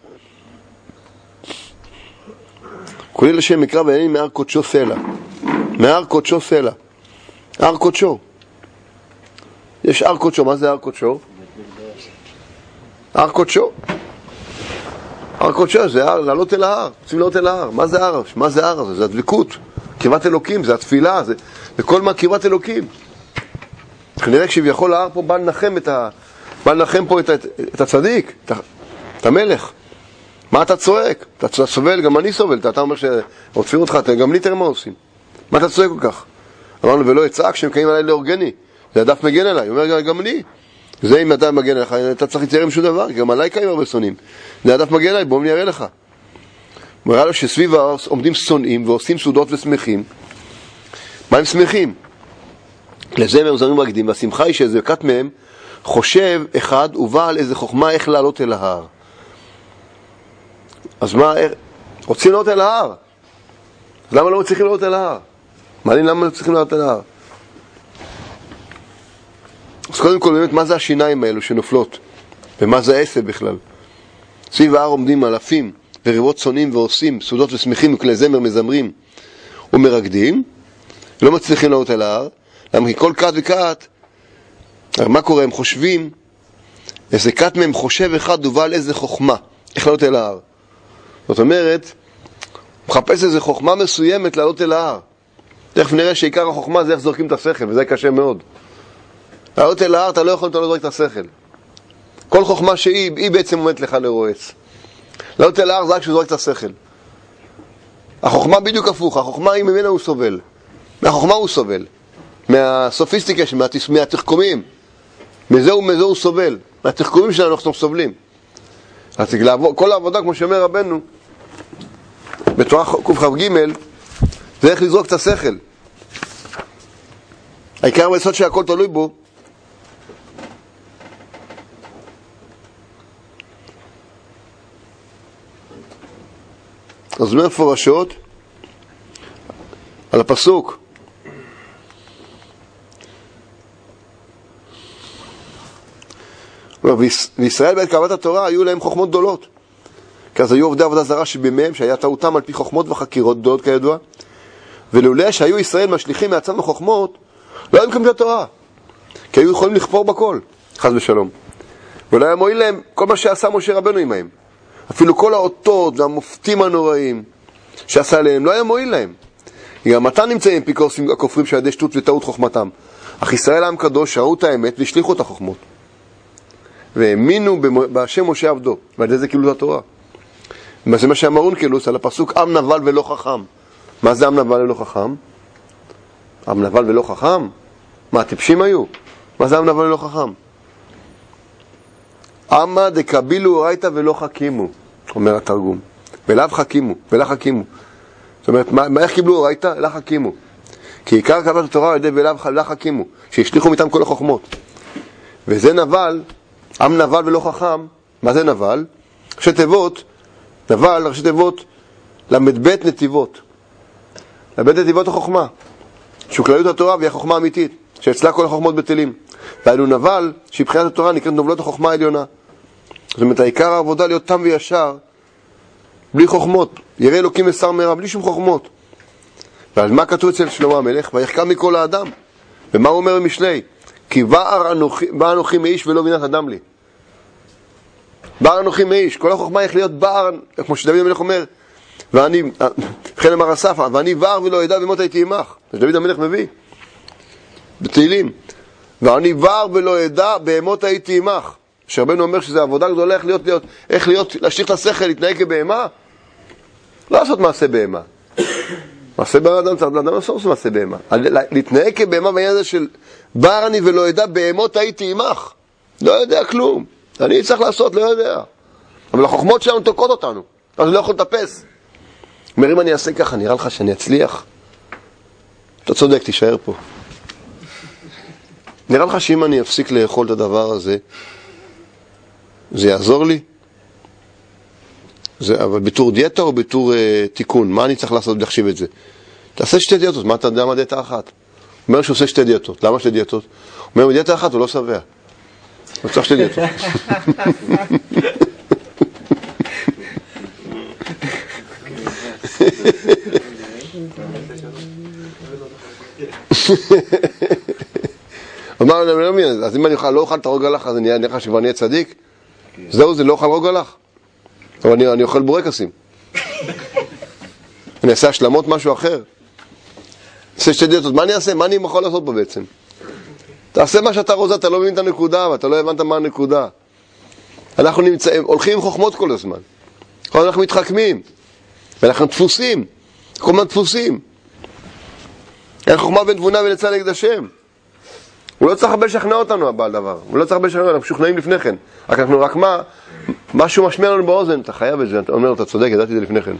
כולל השם מקרא בעניינים מהר קודשו סלע. מהר קודשו סלע. הר קודשו. יש הר קודשו, מה זה הר קודשו? הר קודשו. הר קודשו זה הר, לעלות אל ההר. רוצים לעלות אל ההר. מה זה הר? מה זה הר הזה? זה הדבקות. קרבת אלוקים, זה התפילה, זה, זה כל מה קרבת אלוקים. כנראה כשביכול ההר פה בא לנחם את ה... בא לנחם פה את, את, את הצדיק, את, את המלך. מה אתה צועק? אתה סובל, גם אני סובל. אתה, אתה אומר שרודפים אותך, אתה, גם לי תראה מה עושים. מה אתה צועק כל כך? אמרנו, ולא יצעק שהם קיים עליי לאורגני. זה הדף מגן עליי. הוא אומר, גם לי. זה אם אתה מגן עליך, אתה צריך לצייר עם שום דבר, כי גם עליי קיים הרבה שונאים. זה הדף מגן עליי, בואו נראה לך. הוא הראה לו שסביב עומדים שונאים ועושים סעודות ושמחים. מה הם שמחים? לזה הם זרים מקדים, והשמחה היא שאיזה קט מהם חושב אחד ובא על איזה חוכמה איך לעלות אל ההר. אז מה, רוצים לעלות אל ההר. אז למה לא מצליחים לעלות אל ההר? מעניין למה לא צריכים לעלות אל ההר. אז קודם כל באמת, מה זה השיניים האלו שנופלות? ומה זה העשב בכלל? סביב ההר עומדים אלפים ורבבות צונים ועושים, סעודות ושמחים וכלי זמר מזמרים ומרקדים, לא מצליחים לעלות אל ההר. למה? כי כל כת וכת, מה קורה? הם חושבים, איזה כת מהם חושב אחד ובעל איזה חוכמה, איך לעלות אל ההר. זאת אומרת, מחפש איזה חוכמה מסוימת לעלות אל ההר. תכף נראה שעיקר החוכמה זה איך זורקים את השכל, וזה קשה מאוד. לעלות אל ההר אתה לא יכול לזרוק את השכל. כל חוכמה שהיא, היא בעצם עומדת לך לרועץ. לעלות אל ההר זה רק שזורק את השכל. החוכמה בדיוק הפוך, החוכמה היא ממנה הוא סובל. מהחוכמה הוא סובל. מהסופיסטיקה, מהתחכומים. מזה ומזה הוא סובל. מהתחכומים שלנו אנחנו סובלים. אז כל העבודה, כמו שאומר רבנו, בתורה קכ"ג, זה איך לזרוק את השכל. העיקר ביסוד שהכל תלוי בו. אז אומר מפורשות על הפסוק, וישראל בעת קבלת התורה היו להם חוכמות גדולות, כי אז היו עובדי עבודה זרה שבימיהם, שהיה טעותם על פי חוכמות וחקירות גדולות כידוע, ולולא שהיו ישראל משליחים מעצמם החוכמות, לא היו מקבלים את התורה, כי היו יכולים לכפור בכל, חס ושלום, ולא היה מועיל להם כל מה שעשה משה רבנו עמהם. אפילו כל האותות והמופתים הנוראים שעשה להם, לא היה מועיל להם. גם מתן נמצאים פיקורסים הכופרים שעדי שטות וטעות חוכמתם. אך ישראל העם קדוש ראו את האמת והשליחו את החוכמות. והאמינו בהשם משה עבדו, ועל זה כאילו התורה. וזה מה שאמר אונקלוס על הפסוק עם נבל ולא חכם. מה זה עם נבל ולא חכם? עם נבל ולא חכם? מה, טיפשים היו? מה זה עם נבל ולא חכם? אמה דקבילו אורייתא ולא חכימו, אומר התרגום. ולאו חכימו, ולא חכימו. זאת אומרת, מה, מה איך קיבלו אורייתא? לא חכימו. כי עיקר קבלת התורה על ידי ולאו חכימו, שהשליחו מאיתם כל החוכמות. וזה נבל, עם נבל ולא חכם. מה זה נבל? ראשי תיבות, נבל, ראשי תיבות, למד בית נתיבות. למד נתיבות החוכמה. שהוא כלליות התורה והיא החוכמה האמיתית, שאצלה כל החוכמות בטלים. והאלו נבל, שבחינת התורה נקראת נובלות החוכמה העליונה. זאת אומרת, העיקר העבודה להיות תם וישר, בלי חוכמות. ירא אלוקים ושר מרע, בלי שום חוכמות. ועל מה כתוב אצל שלמה המלך? ויחכם מכל האדם. ומה הוא אומר במשלי? כי בא אנוכי מאיש ולא בינת אדם לי. בא אנוכי מאיש. כל החוכמה איך להיות בער, כמו שדוד המלך אומר, ואני, לכן אמר אסף, ואני בער ולא ידע במות הייתי עמך. זה דוד המלך מביא. בתהילים. ואני בער ולא ידע בהמות הייתי עמך. שרבנו אומר שזה עבודה גדולה איך להיות, להיות, איך להיות, להשליך את השכל, להתנהג כבהמה. לא לעשות מעשה בהמה. מעשה בהמה, אדם צריך, אדם לא עושה מעשה בהמה. להתנהג כבהמה בעניין הזה של בער אני ולא ידע בהמות הייתי עמך. לא יודע כלום. אני צריך לעשות, לא יודע. אבל החוכמות שלנו תוקעות אותנו. אז אני לא יכול לטפס. אומר, אם אני אעשה ככה, נראה לך שאני אצליח? אתה צודק, תישאר פה. נראה לך שאם אני אפסיק לאכול את הדבר הזה, זה יעזור לי? זה, אבל בתור דיאטה או בתור אה, תיקון? מה אני צריך לעשות להחשיב את זה? תעשה שתי דיאטות. מה אתה יודע מה דיאטה אחת? הוא אומר שהוא עושה שתי דיאטות. למה שתי דיאטות? הוא אומר, בדיאטה אחת הוא לא שבע. הוא צריך שתי דיאטות. אמר לי, אז אם אני לא אוכל את הרוג הלך, אז אני נראה שכבר נהיה צדיק? זהו, זה לא אוכל רוג הלך. אבל אני, אני אוכל בורקסים. אני אעשה השלמות משהו אחר. אעשה שתי דיאטות. מה אני אעשה? מה אני יכול לעשות פה בעצם? תעשה מה שאתה רוצה, אתה לא מבין את הנקודה, ואתה לא הבנת מה הנקודה. אנחנו נמצאים, הולכים עם חוכמות כל הזמן. אנחנו מתחכמים. ואנחנו דפוסים. כל הזמן דפוסים. אין חוכמה בין תבונה ונצא נגד השם. הוא לא צריך הרבה לשכנע אותנו, הבעל דבר. הוא לא צריך הרבה לשכנע, אנחנו משוכנעים לפני כן. רק אנחנו, רק מה, משהו משמיע לנו באוזן, אתה חייב את זה, אתה אומר, אתה צודק, ידעתי את זה לפני כן.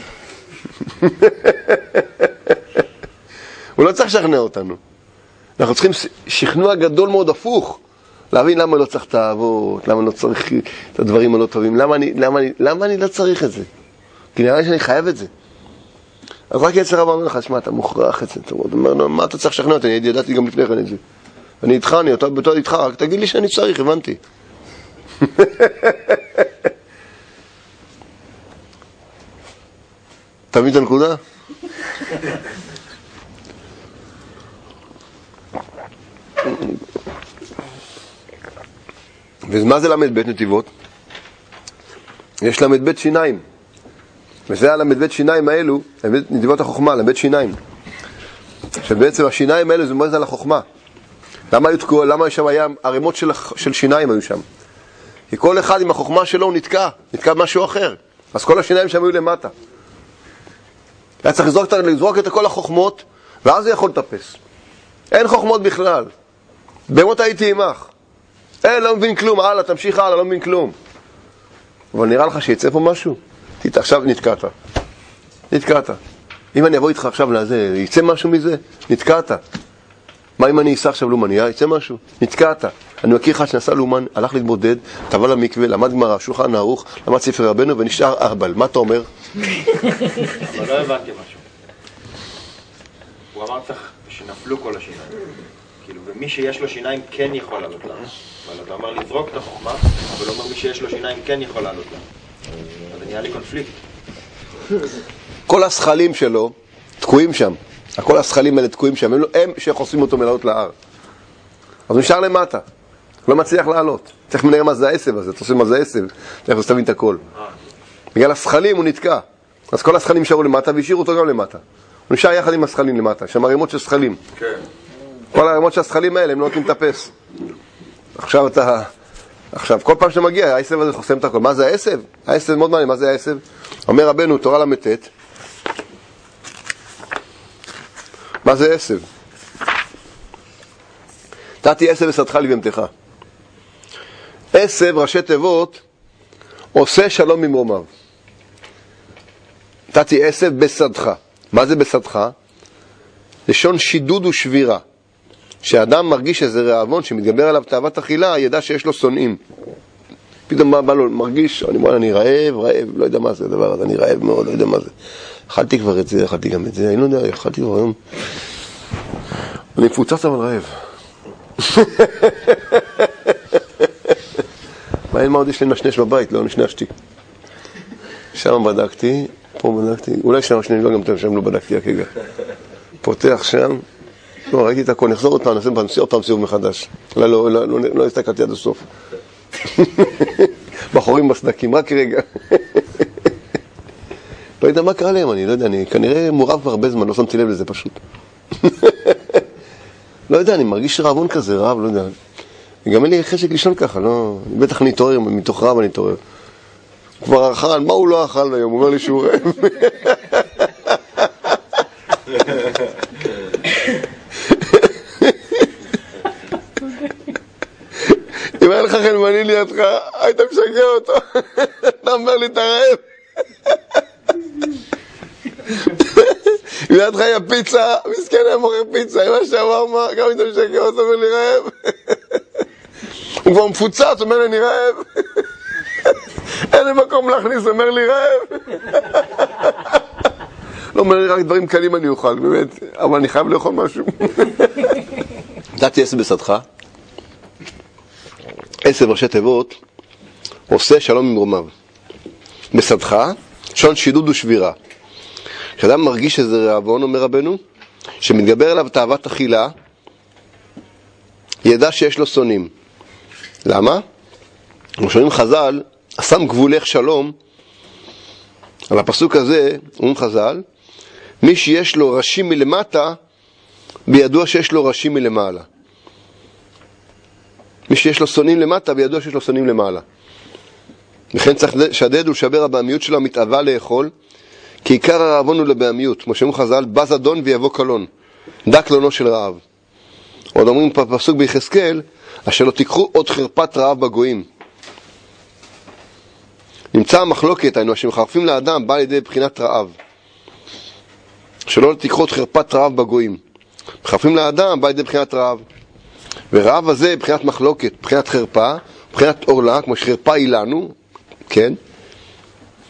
הוא לא צריך לשכנע אותנו. אנחנו צריכים שכנוע גדול מאוד הפוך, להבין למה לא צריך את האהבות, למה לא צריך את הדברים הלא טובים, למה אני, למה אני, למה אני לא צריך את זה? כי נראה לי שאני חייב את זה. אז רק יצר רב אומר לך, שמע, אתה מוכרח את זה. הוא אומר, מה אתה צריך לשכנע אותי? אני ידעתי גם לפני כן את זה. אני איתך, אני אותו בתור איתך, רק תגיד לי שאני צריך, הבנתי. תמיד את הנקודה? ומה זה למד בית נתיבות? יש למד בית שיניים. וזה הלמד בית שיניים האלו, נתיבות החוכמה, למד שיניים. שבעצם השיניים האלו זה מועז על החוכמה. למה היו תקוע, למה שם היה ערימות של, של שיניים היו שם? כי כל אחד עם החוכמה שלו הוא נתקע, נתקע במשהו אחר. אז כל השיניים שם היו למטה. היה צריך לזרוק, לזרוק את כל החוכמות, ואז זה יכול לטפס. אין חוכמות בכלל. במות הייתי עמך. אין, לא מבין כלום, הלאה, תמשיך הלאה, לא מבין כלום. אבל נראה לך שיצא פה משהו? תית, עכשיו נתקעת. נתקעת. אם אני אבוא איתך עכשיו לזה, יצא משהו מזה? נתקעת. מה אם אני אסע עכשיו לאומניה? יצא משהו? נתקעת. אני מכיר אחד שנסע לאומן, הלך להתבודד, טבע למקווה, למד גמרא, שולחן ערוך, למד ספר רבנו ונשאר ארבל. מה אתה אומר? אבל לא הבנתי משהו. הוא אמר צריך שנפלו כל השיניים. כאילו, ומי שיש לו שיניים כן יכול לעלות לה. אבל אתה אומר לזרוק את החוכמה, אבל הוא אומר מי שיש לו שיניים כן יכול לעלות לה. אז זה נהיה לי קונפליקט. כל השכלים שלו תקועים שם. כל השכלים האלה תקועים שם. הם, הם שחוסים אותו מלעלות להר. אז הוא נשאר למטה. לא מצליח לעלות. צריך מנהר מה זה העשב הזה. אתה עושה מה זה העשב. צריך להסתבין את הכל. בגלל השכלים הוא נתקע. אז כל השכלים נשארו למטה והשאירו אותו גם למטה. הוא נשאר יחד עם השכלים למטה. שם הרימות של שכלים. כן. כל הרימות של השכלים האלה הם לא נותנים לטפס. עכשיו אתה... עכשיו, כל פעם שאתה מגיע, העשב הזה חוסם את הכל. מה זה העשב? העשב מאוד מעניין, מה זה העשב? אומר רבנו, תורה למתת. מה זה עשב? תתי עשב ושדך לבהמתך. עשב, ראשי תיבות, עושה שלום ממרומיו. תתי עשב בשדך. מה זה בשדך? לשון שידוד ושבירה. שאדם מרגיש איזה רעבון שמתגבר עליו תאוות אכילה, ידע שיש לו שונאים. פתאום בא, בא לו, מרגיש, אני אומר, אני רעב, רעב, לא יודע מה זה הדבר הזה, אני רעב מאוד, לא יודע מה זה. אכלתי כבר את זה, אכלתי גם את זה, אני לא יודע, אכלתי כבר היום. אני מפוצץ אבל רעב. מה אין מה עוד יש לי נשנש בבית, לא נשנשתי. שם בדקתי, פה בדקתי, אולי שם שני לא גם טוב, שם לא בדקתי הכגע. פותח שם, לא, ראיתי את הכל, נחזור אותם, נעשה עוד פעם סיבוב מחדש. לא, לא, לא, לא, לא הסתכלתי עד הסוף. בחורים בסדקים, רק רגע. לא יודע מה קרה להם, אני לא יודע, אני כנראה מורב כבר הרבה זמן, לא שמתי לב לזה פשוט. לא יודע, אני מרגיש רעבון כזה, רעב, לא יודע. גם אין לי חשק לישון ככה, לא... בטח אני אתעורר, מתוך רעב אני אתעורר. כבר אכל, מה הוא לא אכל היום? הוא אומר לי שהוא רעב. אם היה לך חלמני לידך, היית משגע אותו. אתה אומר לי, אתה רעב. אם לידך היה פיצה, מסכן היה מוכר פיצה, אם היה שווארמה, גם היית משגע אותו, אומר לי רעב. הוא כבר מפוצץ, אומר לי, אני רעב. אין לי מקום להכניס, אומר לי רעב. לא אומר לי, רק דברים קלים אני אוכל, באמת, אבל אני חייב לאכול משהו. דעתי עשב בשדך. עשב ראשי תיבות, עושה שלום ממרומיו. בשדך, שון שידוד ושבירה. כשאדם מרגיש איזה רעבון, אומר רבנו, שמתגבר אליו תאוות אכילה, ידע שיש לו שונאים. למה? אנחנו שומעים חז"ל, שם גבולך שלום, על הפסוק הזה, אומרים חז"ל, מי שיש לו ראשים מלמטה, בידוע שיש לו ראשים מלמעלה. מי שיש לו שונאים למטה, בידוע שיש לו שונאים למעלה. לכן צריך שדד ולשבר הבעמיות שלו המתאווה לאכול, כי עיקר הרעבון הוא לבעמיות. כמו שאומרים חז"ל, בז אדון ויבוא קלון. דק לונו של רעב. עוד אומרים בפסוק ביחזקאל, אשר לא תיקחו עוד חרפת רעב בגויים. נמצא המחלוקת, היינו שמחרפים לאדם, בא לידי בחינת רעב. שלא תיקחו עוד חרפת רעב בגויים. מחרפים לאדם, בא לידי בחינת רעב. ורעב הזה, בחינת מחלוקת, בחינת חרפה, בחינת אורלה, כמו שחרפה היא לנו, כן?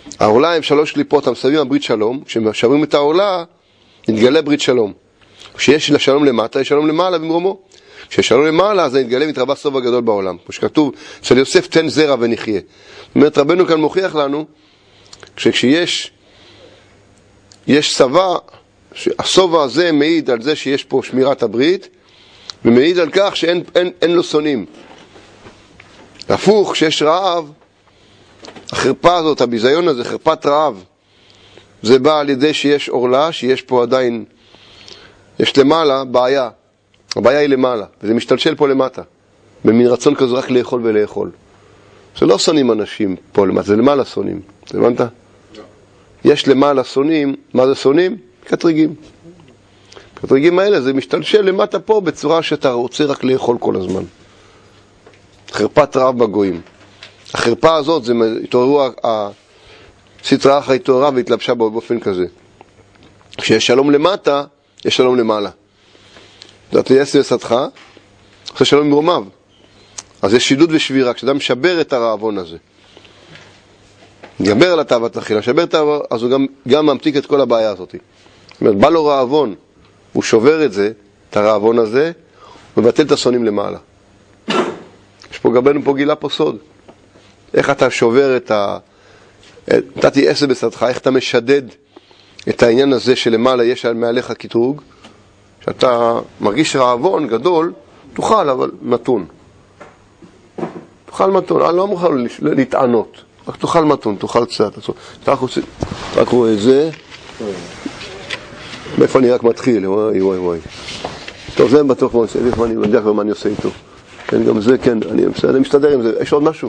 העורלה הם שלוש קליפות המסביבים הברית שלום, כשמשברים את העורלה, נתגלה ברית שלום. כשיש לשלום למטה, יש שלום למעלה במרומו. כשיש שלום למעלה, אז נתגלה מתרבה סוף הגדול בעולם. כמו שכתוב, אצל יוסף תן זרע ונחיה. זאת אומרת, רבנו כאן מוכיח לנו, שכשיש יש סבא, הסובה הזה מעיד על זה שיש פה שמירת הברית, ומעיד על כך שאין אין, אין לו שונאים. הפוך, כשיש רעב, החרפה הזאת, הביזיון הזה, חרפת רעב, זה בא על ידי שיש עורלה, שיש פה עדיין, יש למעלה בעיה. הבעיה היא למעלה, וזה משתלשל פה למטה. במין רצון כזה רק לאכול ולאכול. זה לא שונאים אנשים פה למטה, זה למעלה שונאים. זה הבנת? לא. יש למעלה שונאים, מה זה שונאים? קטרגים. קטרגים האלה, זה משתלשל למטה פה בצורה שאתה רוצה רק לאכול כל הזמן. חרפת רעב בגויים. החרפה הזאת, זה התעוררו, הסטרא אחרא התעוררה והתלבשה באופן כזה. כשיש שלום למטה, יש שלום למעלה. זאת יעשה יסדך, עושה שלום מרומיו. אז יש שידוד ושבירה, כשאדם משבר את הרעבון הזה. מדבר על התאוות אכילה, משבר את הרעבון, אז הוא גם, גם ממתיק את כל הבעיה הזאת. זאת אומרת, בא לו רעבון, הוא שובר את זה, את הרעבון הזה, מבטל את השונאים למעלה. יש פה גבנו פה גילה פה סוד. איך אתה שובר את ה... נתתי עשר בסדך, איך אתה משדד את העניין הזה שלמעלה יש מעליך קטרוג, שאתה מרגיש רעבון גדול, תאכל אבל מתון. תאכל מתון, אני לא מוכן להתענות, רק תאכל מתון, תאכל קצת. אתה רק רואה את זה, מאיפה אני רק מתחיל, וואי וואי וואי. טוב, זה בטוח מה אני עושה, אני יודע כבר מה אני עושה איתו. כן, גם זה, כן, אני מסתדר עם זה. יש עוד משהו?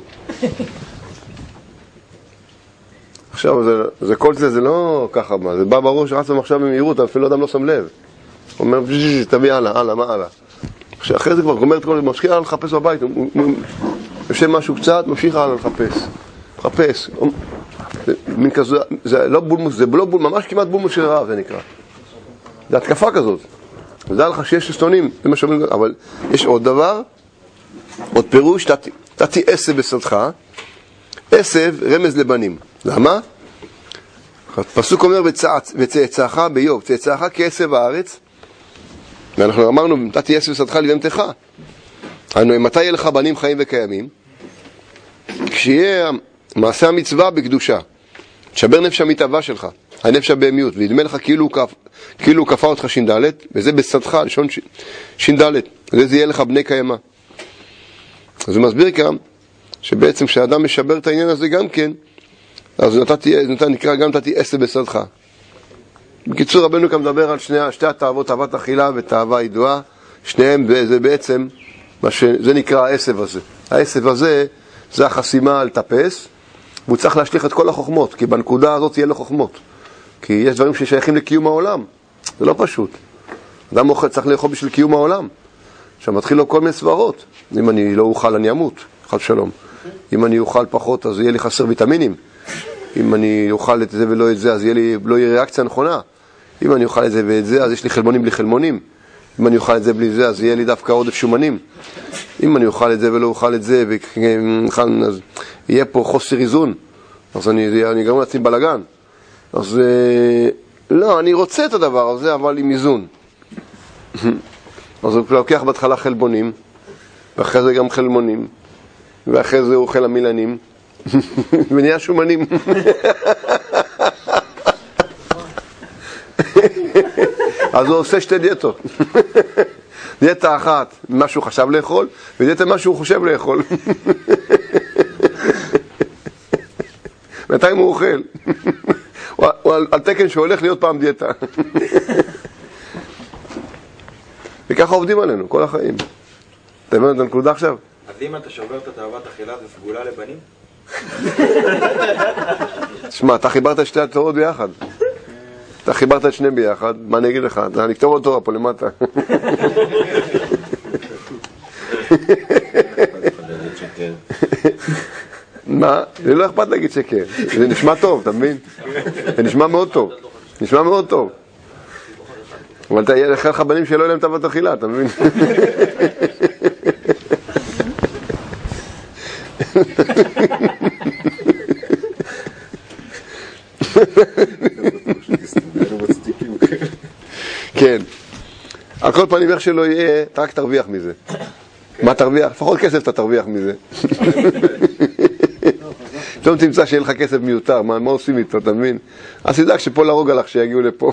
עכשיו, זה, זה, כל זה, זה לא ככה, זה בא ברור שרץ במחשב במהירות, אפילו אדם לא שם לב. הוא אומר, תביא הלאה, הלאה, מה הלאה? אחרי זה כבר גומר את כל זה, ממשיך הלאה לחפש בבית, הוא יושב משהו קצת, ממשיך הלאה לחפש. לחפש. מין כזה, זה לא בולמוס, זה לא בולמוס, ממש כמעט בולמוס של רעב, זה נקרא. זה התקפה כזאת. ודע לך שיש שסתונים, אבל יש עוד דבר, עוד פירוש, תתי עשב בסדך, עשב רמז לבנים. למה? פסוק אומר בצאצאך באיוב, צאצאך כעשב הארץ, ואנחנו אמרנו, תתי עשב בסדך לבהמתך. מתי יהיה לך בנים חיים וקיימים? כשיהיה מעשה המצווה בקדושה, תשבר נפש המתאווה שלך, הנפש הבהמיות, וידמה לך כאילו כאילו הוא כפה אותך ש"ד, וזה בסדך, לשון ש"ד, וזה יהיה לך בני קיימה. אז הוא מסביר כאן, שבעצם כשאדם משבר את העניין הזה גם כן, אז נתתי, נתן, נקרא גם נתתי עשב בסדך. בקיצור, רבנו כאן מדבר על שני, שתי התאוות, תאוות אכילה ותאווה ידועה, שניהם זה בעצם, מה ש, זה נקרא העשב הזה. העשב הזה, זה החסימה על טפס, והוא צריך להשליך את כל החוכמות, כי בנקודה הזאת יהיה לו חוכמות. כי יש דברים ששייכים לקיום העולם. זה לא פשוט. אדם אוכל צריך לאכול בשביל קיום העולם. עכשיו מתחיל לו כל מיני סברות. אם אני לא אוכל, אני אמות. חד שלום. אם אני אוכל פחות, אז יהיה לי חסר ויטמינים. אם אני אוכל את זה ולא את זה, אז יהיה לי, לא יהיה ריאקציה נכונה. אם אני אוכל את זה ואת זה, אז יש לי חלמונים בלי חלמונים. אם אני אוכל את זה בלי זה, אז יהיה לי דווקא עודף שומנים. אם אני אוכל את זה ולא אוכל את זה, אז יהיה פה חוסר איזון. אז אני, אני גם נעצים בלגן. אז לא, אני רוצה את הדבר הזה, אבל עם איזון. אז הוא לוקח בהתחלה חלבונים, ואחרי זה גם חלמונים, ואחרי זה הוא אוכל המילנים, ונהיה שומנים. אז הוא עושה שתי דיאטות. דיאטה אחת, מה שהוא חשב לאכול, ודיאטה מה שהוא חושב לאכול. מתי הוא אוכל? הוא על תקן שהולך להיות פעם דיאטה. וככה עובדים עלינו, כל החיים. אתה מבין את הנקודה עכשיו? אז אם אתה שובר את התאוות אכילה, זה סגולה לבנים? תשמע, אתה חיברת שתי התורות ביחד. אתה חיברת את שניהם ביחד, מה אני אגיד לך? אתה נכתוב על תורה פה למטה. מה? זה לא אכפת להגיד שקר. זה נשמע טוב, אתה מבין? זה נשמע מאוד טוב. נשמע מאוד טוב. אבל אתה יהיה לך בנים שלא יהיה להם תאוות אכילה, אתה מבין? כן. על כל פנים, איך שלא יהיה, אתה רק תרוויח מזה. מה תרוויח? לפחות כסף אתה תרוויח מזה. פתאום תמצא שיהיה לך כסף מיותר, מה, מה עושים איתו, אתה מבין? אז תדאג שפה להרוג עליך שיגיעו לפה.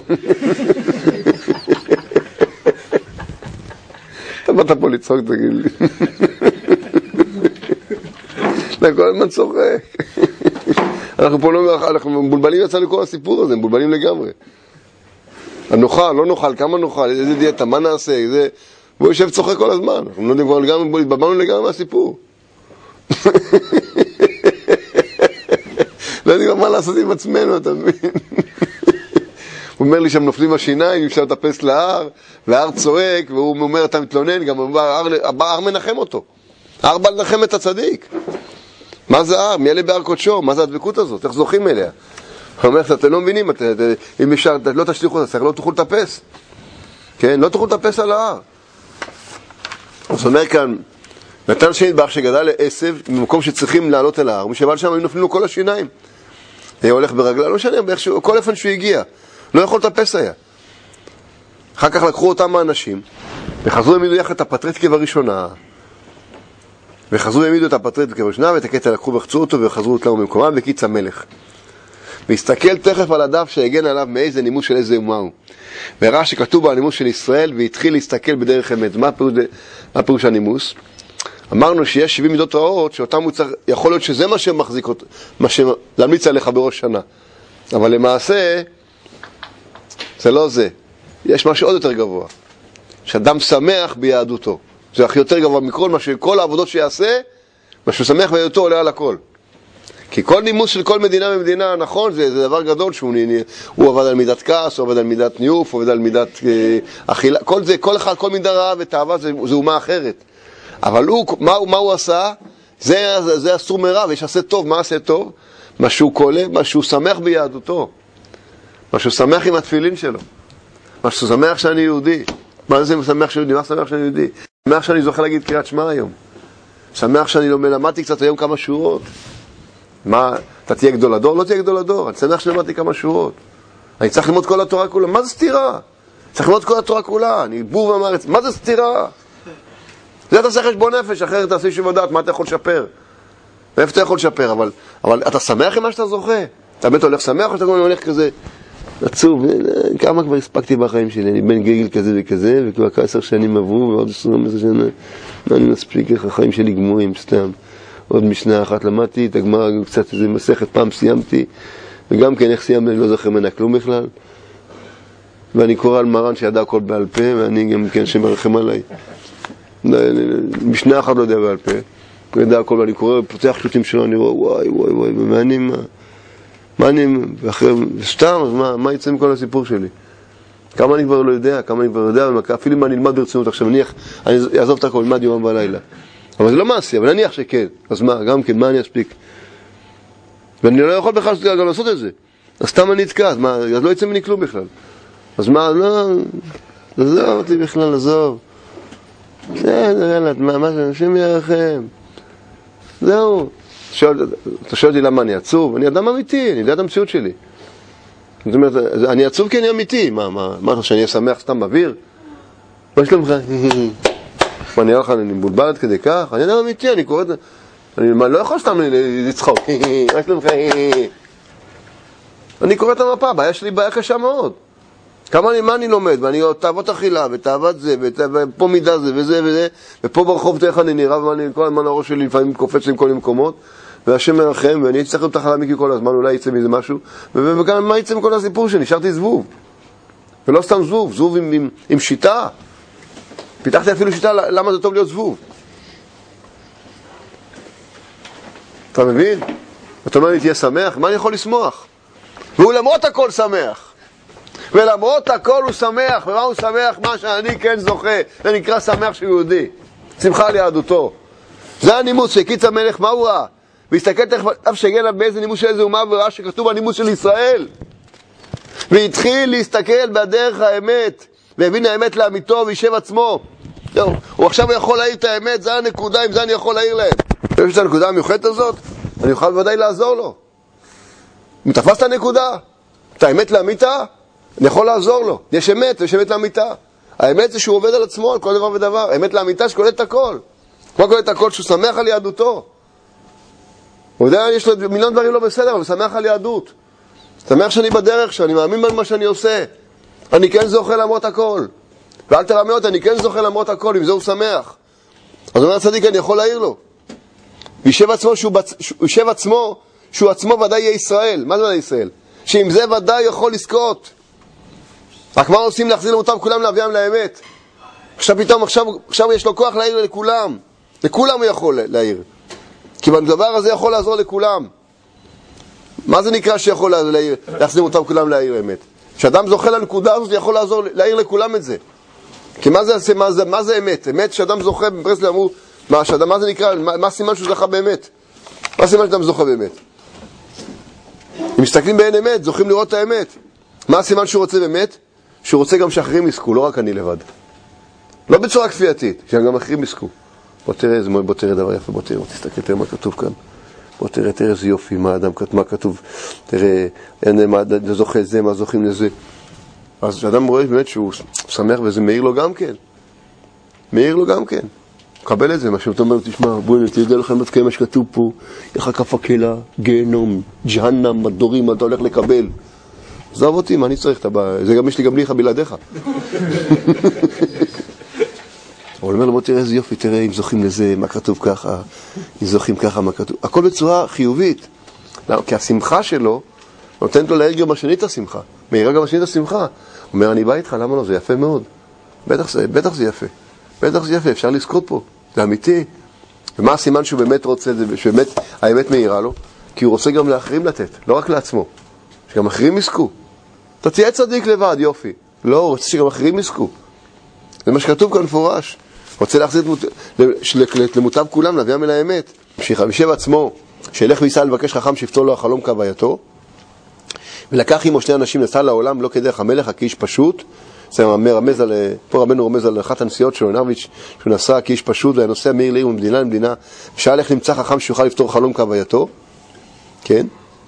אתה באת פה לצחוק, תגיד לי. אתה כל הזמן צוחק. אנחנו פה לא, אנחנו מבולבלים יצא לכל הסיפור הזה, מבולבלים לגמרי. נאכל, לא נאכל, כמה נאכל, איזה דיאטה, מה נעשה, איזה... בוא יושב צוחק כל הזמן, אנחנו לא יודעים כבר לגמרי, התבלבלנו לגמרי מהסיפור. לא יודעים מה לעשות עם עצמנו, אתה מבין? הוא אומר לי שהם נופלים השיניים, אפשר לטפס להר, וההר צועק, והוא אומר, אתה מתלונן, גם ההר מנחם אותו. ההר בא לנחם את הצדיק. מה זה ההר? מי אלה בהר קודשו? מה זה הדבקות הזאת? איך זוכים אליה? הוא אומר, אתם לא מבינים, אם אפשר, לא תשליחו את זה, לא תוכלו לטפס. כן? לא תוכלו לטפס על ההר. זאת אומרת כאן, נתן שם נדבך שגדל לעשב, במקום שצריכים לעלות אל ההר, משבל שם היו נופלים לו כל השיניים. היה הולך ברגלה, לא משנה, כל איפן שהוא הגיע. לא יכול לטפס היה. אחר כך לקחו אותם האנשים, וחזרו העמידו יחד את הפטריטקה הראשונה, וחזרו העמידו את הפטריטקה הראשונה, ואת הקטע לקחו וחצו אותו, וחזרו אותם במקומם, וקיץ המלך. והסתכל תכף על הדף שהגן עליו מאיזה נימוס של איזה אומה הוא. וראה שכתוב בנימוס של ישראל, והתחיל להסתכל בדרך אמת. מה פירוש, מה פירוש הנימוס? אמרנו שיש שבעים מידות רעות, שאותם הוא צריך, יכול להיות שזה מה שמחזיק אותו, מה שמלמיץ עליך בראש שנה. אבל למעשה, זה לא זה. יש משהו עוד יותר גבוה. שאדם שמח ביהדותו. זה הכי יותר גבוה מכל מה שכל העבודות שיעשה, מה שהוא שמח ביהדותו עולה על הכל. כי כל נימוס של כל מדינה ומדינה, נכון, זה, זה דבר גדול שהוא הוא עבד על מידת כעס, הוא עבד על מידת ניוף, הוא עבד על מידת אה, אכילה, כל זה, כל אחד, כל מידה רעה ותאווה, זה, זה אומה אחרת. אבל הוא, מה, מה הוא עשה? זה, זה, זה אסור מרע, ויש עשה טוב. מה עשה טוב? מה שהוא קולה, מה שהוא שמח ביהדותו. מה שהוא שמח עם התפילין שלו. מה שהוא שמח שאני יהודי. מה זה שמח שאני יהודי? מה שמח שאני יהודי? שמח שאני זוכה להגיד קריאת שמע היום. שמח שאני לא מלמדתי קצת היום כמה שורות. מה, אתה תהיה גדול הדור? לא תהיה גדול הדור. אני שמח שלמדתי כמה שורות. אני צריך ללמוד כל התורה כולה. מה זה סתירה? צריך ללמוד כל התורה כולה. אני בור ואמרץ. מה זה סתירה? זה אתה צריך חשבון נפש, אחרת תעשי שוב לדעת מה אתה יכול לשפר. ואיפה אתה יכול לשפר, אבל, אבל אתה שמח עם מה שאתה זוכה? אתה באמת הולך שמח או שאתה גם הולך כזה עצוב? כמה כבר הספקתי בחיים שלי? אני בן גיל כזה וכזה, וכבר כעשר שנים עברו, ועוד עשרים שנה, מה אני מספיק איך החיים שלי גמורים סתם. עוד משנה אחת למדתי, את הגמרא קצת איזה מסכת, פעם סיימתי, וגם כן איך סיימתי, אני לא זוכר ממנה כלום בכלל. ואני קורא על מרן שידע הכל בעל פה, ואני גם כן שמרחם עליי. משנה אחת לא יודע בעל פה, הוא ידע הכל, ואני קורא, פותח שוטים שלו, אני רואה, וואי, וואי, וואי, ואני מה? מה אני, ואחרי, וסתם, אז מה, מה יצא מכל הסיפור שלי? כמה אני כבר לא יודע, כמה אני כבר יודע, אפילו מה נלמד ברצינות עכשיו, נניח, אני אעזוב את הכל, נלמד יומם ולילה. אבל זה לא מעשי, אבל נניח שכן, אז מה, גם כן, מה אני אספיק? ואני לא יכול בכלל גם לעשות את זה. אז סתם אני אתקע, אז מה, אז לא יצא מני כלום בכלל. אז מה, לא, עזוב אותי בכלל, עזוב. בסדר, יאללה, מה, מה זה, אנשים ירחם. זהו. אתה שואל אותי למה אני עצוב? אני אדם אמיתי, אני יודע את המציאות שלי. זאת אומרת, אני עצוב כי אני אמיתי. מה, מה, מה, שאני אהיה שמח סתם באוויר? מה שלומך? מה, נראה לך, אני מבולבל עד כדי כך? אני אדם אמיתי, אני קורא את זה. אני לא יכול סתם לצחוק. מה שלומך? אני קורא את המפה, הבעיה שלי בעיה קשה מאוד. כמה אני, מה אני לומד? ואני תאוות אכילה, ותאוות זה, ופה מידה זה, וזה וזה, ופה ברחוב תראה איך אני נראה, ואני כל הזמן הראש שלי לפעמים קופץ לי עם כל מיני מקומות, והשם מרחם, ואני הייתי צריך להיות תחלה מיקי כל הזמן, אולי יצא מזה משהו, וגם מה יצא מכל הסיפור שלי? נשארתי זבוב. ולא סתם זבוב, זבוב עם, עם, עם שיטה. פיתחתי אפילו שיטה, למה זה טוב להיות זבוב. אתה מבין? אתה אומר לי, תהיה שמח? מה אני יכול לשמוח? והוא למרות הכל שמח. ולמרות הכל הוא שמח. ומה הוא שמח? מה שאני כן זוכה. זה נקרא שמח של יהודי. שמחה על יהדותו. זה הנימוס שקיץ המלך, מה הוא ראה? והסתכל תכף אף שהגיע באיזה נימוס של איזה אומה, וראה שכתוב הנימוס של ישראל. והתחיל להסתכל בדרך האמת, והבין האמת לאמיתו וישב עצמו. זהו, הוא עכשיו יכול להעיר את האמת, זה הנקודה, עם זה אני יכול להעיר להם. יש את הנקודה המיוחדת הזאת, אני יכול בוודאי לעזור לו. אם תפס את הנקודה, את האמת לאמיתה, אני יכול לעזור לו. יש אמת, יש אמת לאמיתה. האמת זה שהוא עובד על עצמו, על כל דבר ודבר. האמת לאמיתה שקולט את הכל. כמו קולט את הכל, שהוא שמח על יהדותו. הוא יודע, יש לו מיליון דברים לא בסדר, אבל הוא שמח על יהדות. שמח שאני בדרך, שאני מאמין במה שאני עושה. אני כן זוכה למרות הכל. ואל תרמה אותי, אני כן זוכה למרות הכל, עם זה הוא שמח. אז אומר הצדיק, אני יכול להעיר לו. וישב עצמו שהוא, בצ... ישב עצמו שהוא עצמו ודאי יהיה ישראל. מה זה ודאי ישראל? שעם זה ודאי יכול לזכות. רק מה עושים להחזיר למותם כולם להביאם לאמת? עכשיו פתאום, עכשיו, עכשיו יש לו כוח להעיר לכולם. לכולם הוא יכול להעיר. כי בדבר הזה יכול לעזור לכולם. מה זה נקרא שיכול להעיר, להחזיר אותם כולם להעיר אמת? כשאדם זוכה לנקודה הזאת יכול לעזור להעיר לכולם את זה. כי מה זה, מה זה, מה זה אמת? אמת שאדם זוכה, בברסלב אמרו, מה, שאדם, מה זה נקרא, מה, מה סימן שהוא זוכה באמת? מה סימן שאדם זוכה באמת? אם מסתכלים בעין אמת, זוכים לראות את האמת. מה הסימן שהוא רוצה באמת? שהוא רוצה גם שאחרים יזכו, לא רק אני לבד. לא בצורה כפייתית, שגם אחרים יזכו. בוא תראה, בוא תראה דבר יפה, בוא תראה, בוא תסתכל, תראה מה כתוב כאן. בוא תראה, תראה איזה יופי, מה אדם, מה כתוב, תראה, אין, מה זוכה זה, מה זוכים לזה. אז כשאדם רואה באמת שהוא שמח וזה מאיר לו גם כן. מאיר לו גם כן. קבל את זה, מה שאתה אומר, תשמע, בואי, תדע לכם את מה שכתוב פה, איך הכף הקלה, גיהנום, ג'הנם, מדורים, אתה הולך לקבל. עזוב אותי, מה אני צריך? זה גם יש לי גם בליך בלעדיך. אבל אומר לו, בוא תראה איזה יופי, תראה אם זוכים לזה, מה כתוב ככה, אם זוכים ככה, מה כתוב. הכל בצורה חיובית. כי השמחה שלו נותנת לו להעיר גם בשנית השמחה. מהירה גם בשנית השמחה. הוא אומר, אני בא איתך, למה לא? זה יפה מאוד. בטח זה, בטח זה יפה. בטח זה יפה, אפשר לזכות פה. זה אמיתי. ומה הסימן שהוא באמת רוצה את זה, שבאמת האמת מהירה לו? כי הוא רוצה גם לאחרים לתת, לא רק לעצמו. שגם אחרים יזכו. אתה תהיה צדיק לבד, יופי. לא, הוא רוצה שגם אחרים יזכו. זה מה שכתוב כאן מפורש. רוצה להחזיר למוטב כולם, להביאם אל האמת. שישב עצמו, שילך ויסע לבקש חכם שיפתור לו החלום כהווייתו, ולקח עמו שני אנשים, נסע לעולם לא כדרך המלך, כאיש פשוט. זה מרמז על, פה רבנו רומז על אחת הנסיעות של נרוויץ' שהוא נסע כאיש פשוט, והנוסע מעיר לעיר ומדינה למדינה, ושאל איך נמצא חכם שיוכל לפתור חלום כהווייתו. כן?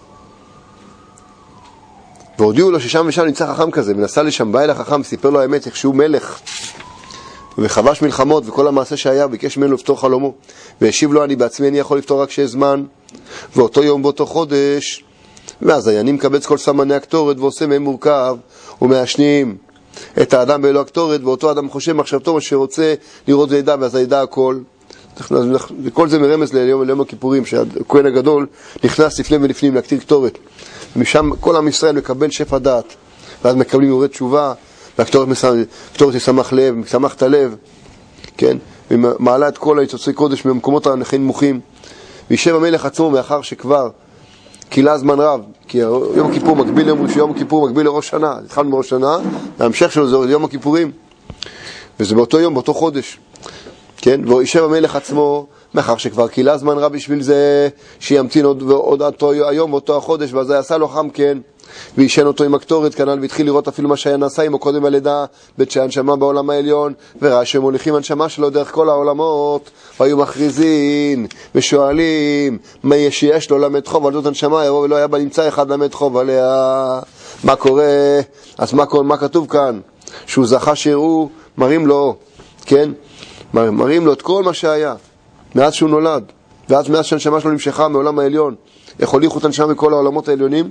והודיעו לו ששם ושם נמצא חכם כזה, ונסע לשם, בא אל החכם, סיפר לו האמת, איך שהוא מלך, וחבש מלחמות, וכל המעשה שהיה, ביקש ממנו לפתור חלומו. והשיב לו, אני בעצמי אני יכול לפתור רק שיש זמן, ואותו יום באותו חודש, ואז אני מקבץ כל סמני הקטורת, ועושה מהם מורכב, ומאשנים את האדם באלו הקטורת, ואותו אדם חושב מחשבתו מה שרוצה לראות זה ידע, ואז הידע הכל. וכל זה מרמז ליום, ליום הכיפורים, שהכהן הגדול נכנס לפני ולפנים להקטיר קטורת. ומשם כל עם ישראל מקבל שפע דעת, ואז מקבלים יורד תשובה, והקטורת ישמח לב, משמח את הלב, כן? ומעלה את כל היצוצי קודש במקומות הכי נמוכים. וישב המלך עצמו מאחר שכבר קילה זמן רב, כי יום הכיפור מקביל ליום יום הכיפור מקביל לראש שנה, התחלנו בראש שנה, וההמשך שלו זה יום הכיפורים, וזה באותו יום, באותו חודש, כן? וישב המלך עצמו מאחר שכבר קילה זמן רב בשביל זה שימתין עוד, עוד אותו היום ואותו החודש, ואז יעשה לו חם, כן? וישן אותו עם הקטורת כנ"ל, והתחיל לראות אפילו מה שהיה נעשה עמו קודם הלידה, בית שהנשמה בעולם העליון, וראה שהם מוליכים הנשמה שלו דרך כל העולמות, והיו מכריזים ושואלים מה יש שיש לו למד חוב על זאת הנשמה, יבוא ולא היה בנמצא אחד למד חוב עליה. מה קורה? אז מה, מה כתוב כאן? שהוא זכה שיראו, מראים לו, כן? מראים לו את כל מה שהיה מאז שהוא נולד, ואז מאז שהנשמה שלו נמשכה מעולם העליון, איך הוליכו את הנשמה מכל העולמות העליונים,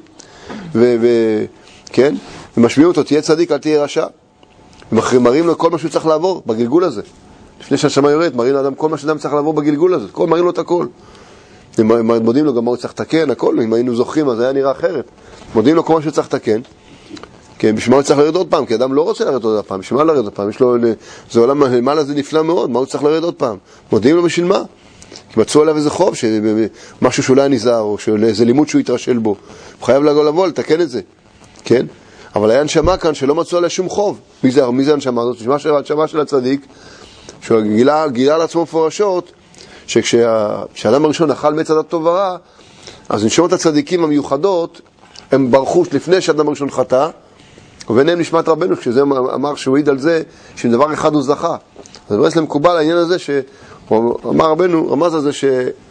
וכן, ומשמיעו אותו, תהיה צדיק, אל תהיה רשע. ומראים לו כל מה שהוא צריך לעבור בגלגול הזה. לפני שהנשמה יורד, מראים לאדם כל מה שאדם צריך לעבור בגלגול הזה, כל, מראים לו את הכל. מודיעים לו גם מה הוא צריך לתקן, הכל, אם היינו זוכרים, אז היה נראה אחרת. מודיעים לו כל מה שהוא צריך לתקן, כן, בשביל מה הוא צריך לרד עוד פעם, כי אדם לא רוצה לרד עוד פעם, בשביל מה לרד עוד פעם, יש לו, זה עולם, למעלה זה נפלא מאוד, מה הוא צריך לרד עוד פעם? מודיעים לו בשביל מה? כי מצאו עליו איזה חוב, משהו שאולי נזהר, או איזה לימוד שהוא יתרשל בו. הוא חייב לבוא, לבוא, לתקן את זה. כן? אבל היה הנשמה כאן שלא מצאו עליה שום חוב. מי זה, מי זה הנשמה הזאת? הנשמה של הצדיק, שהוא גילה, גילה לעצמו מפורשות, שכשהאדם הראשון אכל מעץ הדת טוב ורע, אז נשמות הצדיקים המיוחדות, הם ברחו לפני שהאדם הראשון חטא, וביניהם נשמת רבנו, כשזה אמר שהוא העיד על זה, שדבר אחד הוא זכה. אז ברס למקובל העניין הזה ש... הוא אמר רבנו, רמז על זה ש...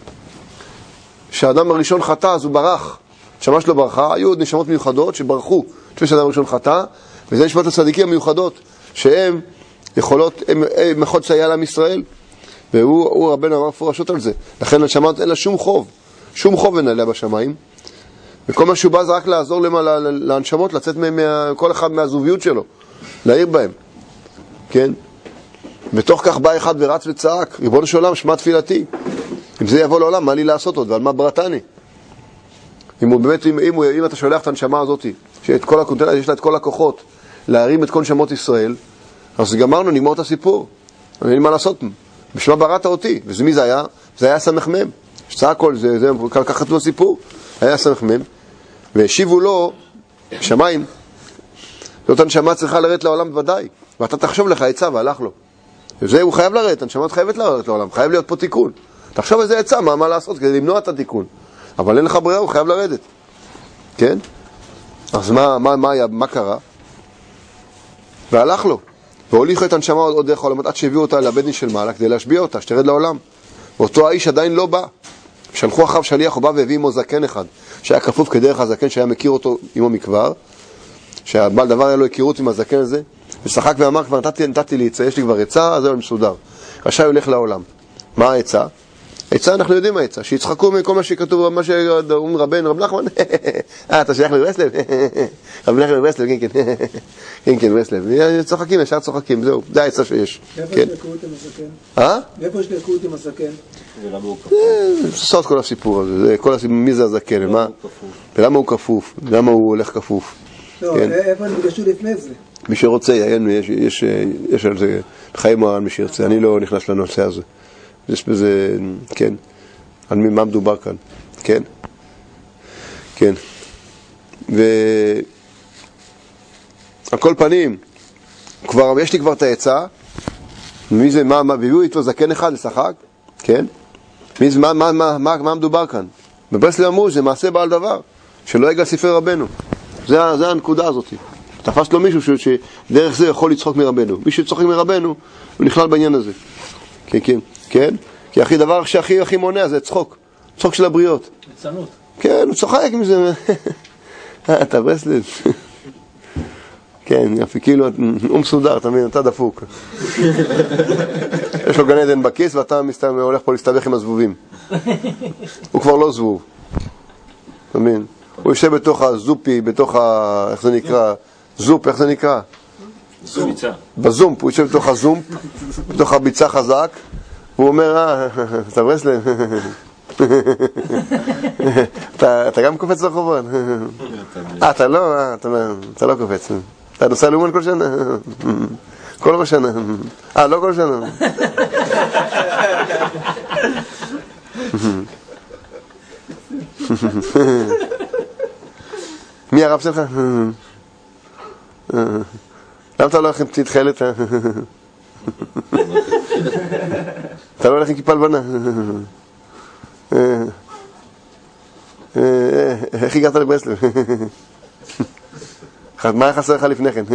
שהאדם הראשון חטא, אז הוא ברח. נשמה שלו ברחה, היו עוד נשמות מיוחדות שברחו. לפני שהאדם הראשון חטא, וזה נשמת הצדיקים המיוחדות, שהם יכולות, הם, הם יכולות לסייע לעם ישראל. והוא רבנו אמר פורשות על זה. לכן הנשמה אין לה שום חוב. שום חוב אין עליה בשמיים. וכל מה שהוא בא זה רק לעזור למה, להנשמות, לצאת מה, כל אחד מהזוביות שלו. להעיר בהם. כן? בתוך כך בא אחד ורץ וצעק, ריבונו של עולם, שמע תפילתי. אם זה יבוא לעולם, מה לי לעשות עוד? ועל מה בראתני? אם הוא באמת, אם, אם, אם אתה שולח את הנשמה הזאת, שאת כל הקונטנט, יש לה את כל הכוחות, להרים את כל נשמות ישראל, אז גמרנו, נגמור את הסיפור. אני אין מה לעשות. בשביל מה בראת אותי? וזה מי זה היה? זה היה סמך מם. שצעק כל זה, זה ככה כתוב הסיפור. היה סמך מם. והשיבו לו, שמיים, זאת הנשמה צריכה לרדת לעולם בוודאי. ואתה תחשוב לך עצה והלך לו. וזה הוא חייב לרדת, הנשמה חייבת לרדת לעולם, חייב להיות פה תיקון. תחשוב איזה עצה, מה, מה לעשות כדי למנוע את התיקון. אבל אין לך ברירה, הוא חייב לרדת. כן? אז מה, מה, מה, מה, מה קרה? והלך לו. והוליכו את הנשמה עוד דרך העולמות, עד שהביאו אותה לבית דין של מעלה, כדי להשביע אותה, שתרד לעולם. ואותו האיש עדיין לא בא. שלחו אחריו שליח, הוא בא והביא עמו זקן אחד, שהיה כפוף כדרך הזקן, שהיה מכיר אותו עמו מכבר, שהבעל דבר היה לו הכירות עם הזקן הזה, ושחק ואמר, כבר נתתי, נתתי לי עצה, יש לי כבר עצה, אז זה מסודר. רשאי הולך לעולם. מה העצה? עצה, אנחנו יודעים מה העצה, שיצחקו מכל מה שכתוב, מה שאומרים רבנו, רב נחמן, אה, אתה שייך לברסלב? רב נחמן לברסלב, כן, כן, כן, כן, ברסלב. צוחקים, ישר צוחקים, זהו, זה העצה שיש. איפה יש לקרות עם הזקן? אה? איפה יש לקרות עם הזקן? סוד כל הסיפור הזה, כל הסיפור, מי זה הזקן, ולמה הוא כפוף, למה הוא הולך כפוף. לא, איפה נפגשו לפני זה? מי שרוצה, יש על זה חיים מוהר"ן, מי שירצה, אני לא נכנס לנושא הזה. יש בזה, כן, על מה מדובר כאן, כן, כן, ועל כל פנים, כבר, יש לי כבר את העצה, מי זה, מה, מה, והביאו איתו זקן אחד לשחק, כן, מי זה, מה, מה, מה, מה, מה מדובר כאן? בברסלב אמרו, זה מעשה בעל דבר, שלא יגע ספרי רבנו, זה, זה הנקודה הזאת, תפס לו מישהו ש, שדרך זה יכול לצחוק מרבנו, מי שצוחק מרבנו, הוא נכלל בעניין הזה, כן, כן, כן, כי הכי דבר שהכי הכי מונע זה צחוק, צחוק של הבריות. מצנות. כן, הוא צוחק עם זה. אתה ברסלב. כן, יפי, כאילו, הוא מסודר, אתה מבין, אתה דפוק. יש לו גן עדן בכיס ואתה הולך פה להסתבך עם הזבובים. הוא כבר לא זבוב. אתה מבין? הוא יושב בתוך הזופי, בתוך ה... איך זה נקרא? זופ, איך זה נקרא? זומפ. בזומפ, הוא יושב בתוך הזומפ, בתוך הביצה חזק, והוא אומר, אה, אתה ברסלב? אתה גם קופץ לרחובות? אה, אתה לא, אתה לא קופץ. אתה נוסע לאומן כל שנה? כל ראש שנה. אה, לא כל שנה. מי הרב שלך? למה אתה לא הולך עם פתית חלת? אתה לא הולך עם כיפה לבנה? איך הגעת לברסלב? מה היה חסר לך לפני כן?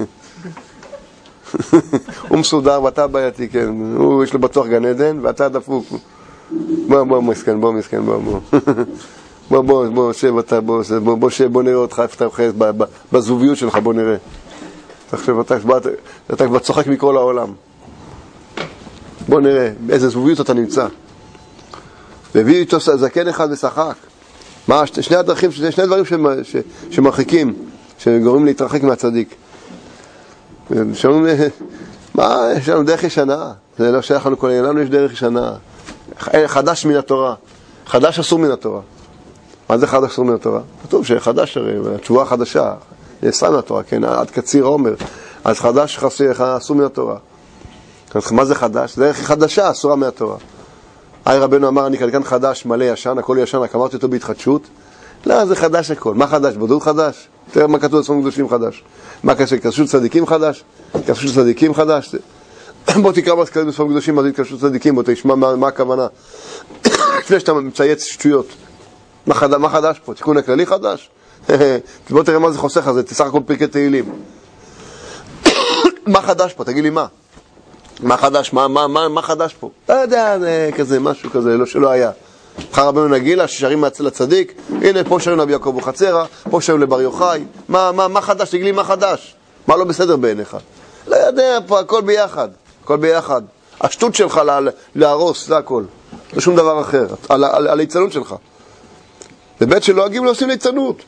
הוא מסודר ואתה בעייתי, כן. הוא יש לו בטוח גן עדן ואתה דפוק. בוא, בוא, מסכן, בוא, מסכן, בוא, בוא. בוא, בוא, בוא, שב אתה, בוא, בוא, שב, בוא נראה אותך, איפה אתה אוחז בזוביות שלך, בוא נראה. עכשיו אתה כבר צוחק מכל העולם. בוא נראה באיזה זבוביות אתה נמצא. והביא איתו זקן אחד ושחק. מה, שני הדרכים, שני דברים שמרחיקים, שגורמים להתרחק מהצדיק. שאומרים, מה, יש לנו דרך ישנה. זה לא שייך לנו כל העניין, לנו יש דרך ישנה. חדש מן התורה. חדש אסור מן התורה. מה זה חדש אסור מן התורה? כתוב שחדש, התשובה חדשה, נעשה מן התורה, כן, עד קציר עומר. אז חדש אסור מן התורה. מה זה חדש? דרך חדשה אסורה מן התורה. היי רבנו אמר, אני כאן חדש, מלא ישן, הכל ישן, רק אמרתי אותו בהתחדשות. לא, זה חדש הכל. מה חדש? בודות חדש? תראה מה כתוב בספרים קדושים חדש. מה קשה? התקדשות צדיקים חדש? התקדשות צדיקים חדש? בוא תקרא בספרים קדושים, מה זה התקדשות צדיקים, בוא תשמע מה, מה הכוונה. לפני שאתה מצייץ שטויות. מה חדש, מה חדש פה? תיקון הכללי חדש? בוא תראה מה זה חוסך הזה, תסך הכל פרקי תהילים. מה חדש פה? תגיד לי מה? מה חדש? מה, מה, מה, מה חדש פה? לא יודע, זה כזה, משהו כזה, לא שלא היה. אחר רבנו נגילה, ששרים מהצל הצדיק, הנה, פה שרים לבי יעקב וחצרה, פה שרים לבר יוחאי, מה, מה, מה חדש? תגיד לי מה חדש? מה לא בסדר בעיניך? לא יודע, פה הכל ביחד, הכל ביחד. השטות שלך לה, להרוס, זה הכל. לא שום דבר אחר, על, על, על היצנות שלך. בבית שלועגים לא עושים ליצנות.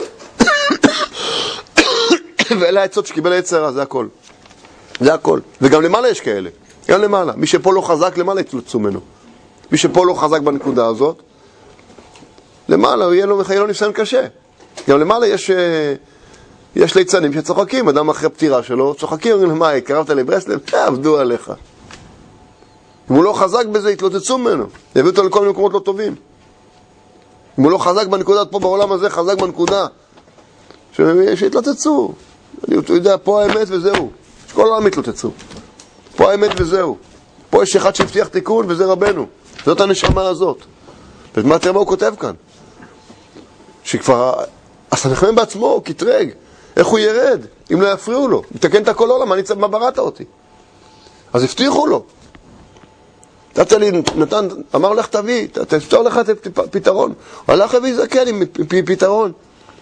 ואלה העצות שקיבל היצרה, זה הכל. זה הכל. וגם למעלה יש כאלה. גם למעלה. מי שפה לא חזק, למעלה יתלוצו ממנו. מי שפה לא חזק בנקודה הזאת, למעלה יהיה לו, יהיה לו ניסיון קשה. גם למעלה יש, יש ליצנים שצוחקים. אדם אחרי פטירה שלו, צוחקים, אומרים, מה, קרבת לברסלב? עבדו עליך. אם הוא לא חזק בזה, יתלוצצו ממנו. יביאו אותו לכל מיני מקומות לא טובים. אם הוא לא חזק בנקודה, פה בעולם הזה, חזק בנקודה. שיתלוצצו. הוא יודע, פה האמת וזהו. שכל העולם יתלוצצו. פה האמת וזהו. פה יש אחד שהבטיח תיקון וזה רבנו. זאת הנשמה הזאת. ומה תראה מה הוא כותב כאן? שכבר, הסנחמן בעצמו, הוא כתרג. איך הוא ירד? אם לא יפריעו לו. יתקן את הכל עולם, מה, מה בראת אותי? אז הבטיחו לו. נתן לי, נתן, אמר לך תביא, תפתור לך את פתרון. הוא הלך הביא זקן עם פתרון.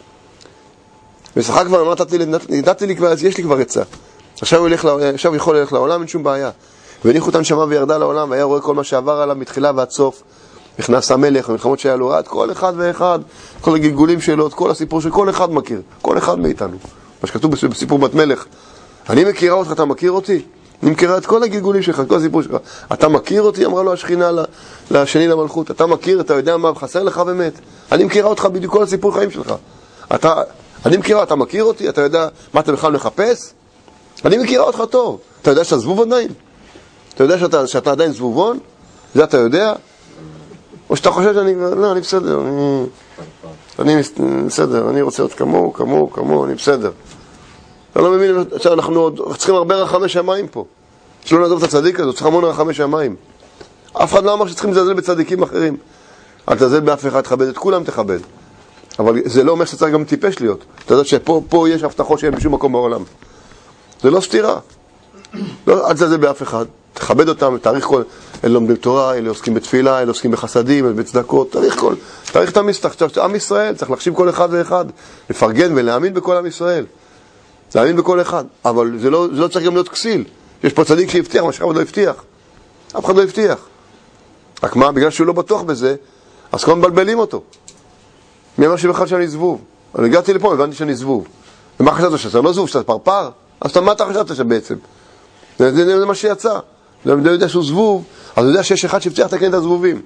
ושחק כבר, נתתי לי, נתתי לי כבר, יש לי כבר עצה. עכשיו הוא, ילך, עכשיו הוא יכול ללך לעולם, אין שום בעיה. והניחו אותה נשמה וירדה לעולם, והיה רואה כל מה שעבר עליו מתחילה ועד סוף. נכנס המלך, המלחמות שהיה לו רעד, כל אחד ואחד, כל הגלגולים שלו, את כל הסיפור שכל אחד מכיר, כל אחד מאיתנו. מה שכתוב בסיפור בת מלך. אני מכירה אותך, אתה מכיר אותי? אני מכירה את כל הגלגולים שלך, כל הסיפור שלך. אתה מכיר אותי? אמרה לו השכינה לשני למלכות. אתה מכיר, אתה יודע מה חסר לך באמת? אני מכירה אותך בדיוק כל הסיפור חיים שלך. אתה, אני מכירה, אתה מכיר אותי? אתה יודע מה אתה בכלל מחפש? אני מכירה אותך טוב. אתה יודע שאתה זבוב עדיין? אתה יודע שאתה, שאתה עדיין זבובון? זה אתה יודע? או שאתה חושב שאני, לא, אני בסדר, אני, אני בסדר, אני רוצה להיות כמוהו, כמוהו, כמוהו, אני בסדר. אתה לא מבין, אנחנו עוד צריכים הרבה רחמי שמיים פה. שלא נעזוב את הצדיק הזה, צריך המון רחמי שמיים. אף אחד לא אמר שצריכים לזלזל בצדיקים אחרים. אל תזלזל באף אחד, תכבד את כולם, תכבד. אבל זה לא אומר שצריך גם טיפש להיות. אתה יודע שפה פה יש הבטחות שאין בשום מקום בעולם. זה לא סתירה. לא, אל תזלזל באף אחד. תכבד אותם, תאריך כל, אלה לומדים תורה, אלה עוסקים בתפילה, אלה עוסקים בחסדים, אלה בצדקות, תאריך כל, תאריך את המסתך, עם ישראל, צריך להחשיב כל אחד ואחד, לפרגן ולהאמין בכל עם ישראל, להאמין בכל אחד, אבל זה לא, זה לא צריך גם להיות כסיל, יש פה צדיק שהבטיח, מה שאף אחד לא הבטיח, אף אחד לא הבטיח, רק מה, בגלל שהוא לא בטוח בזה, אז כל מבלבלים אותו, מי אמר שבכלל שאני זבוב, אני הגעתי לפה, הבנתי שאני זבוב, ומה חשבת שאתה לא זבוב, שאתה פרפר, אז מה אתה חשבת שבעצם? זה, זה, זה מה שיצא. אם אתה יודע שהוא זבוב, אז הוא יודע שיש אחד שהבטיח לתקן את הזבובים.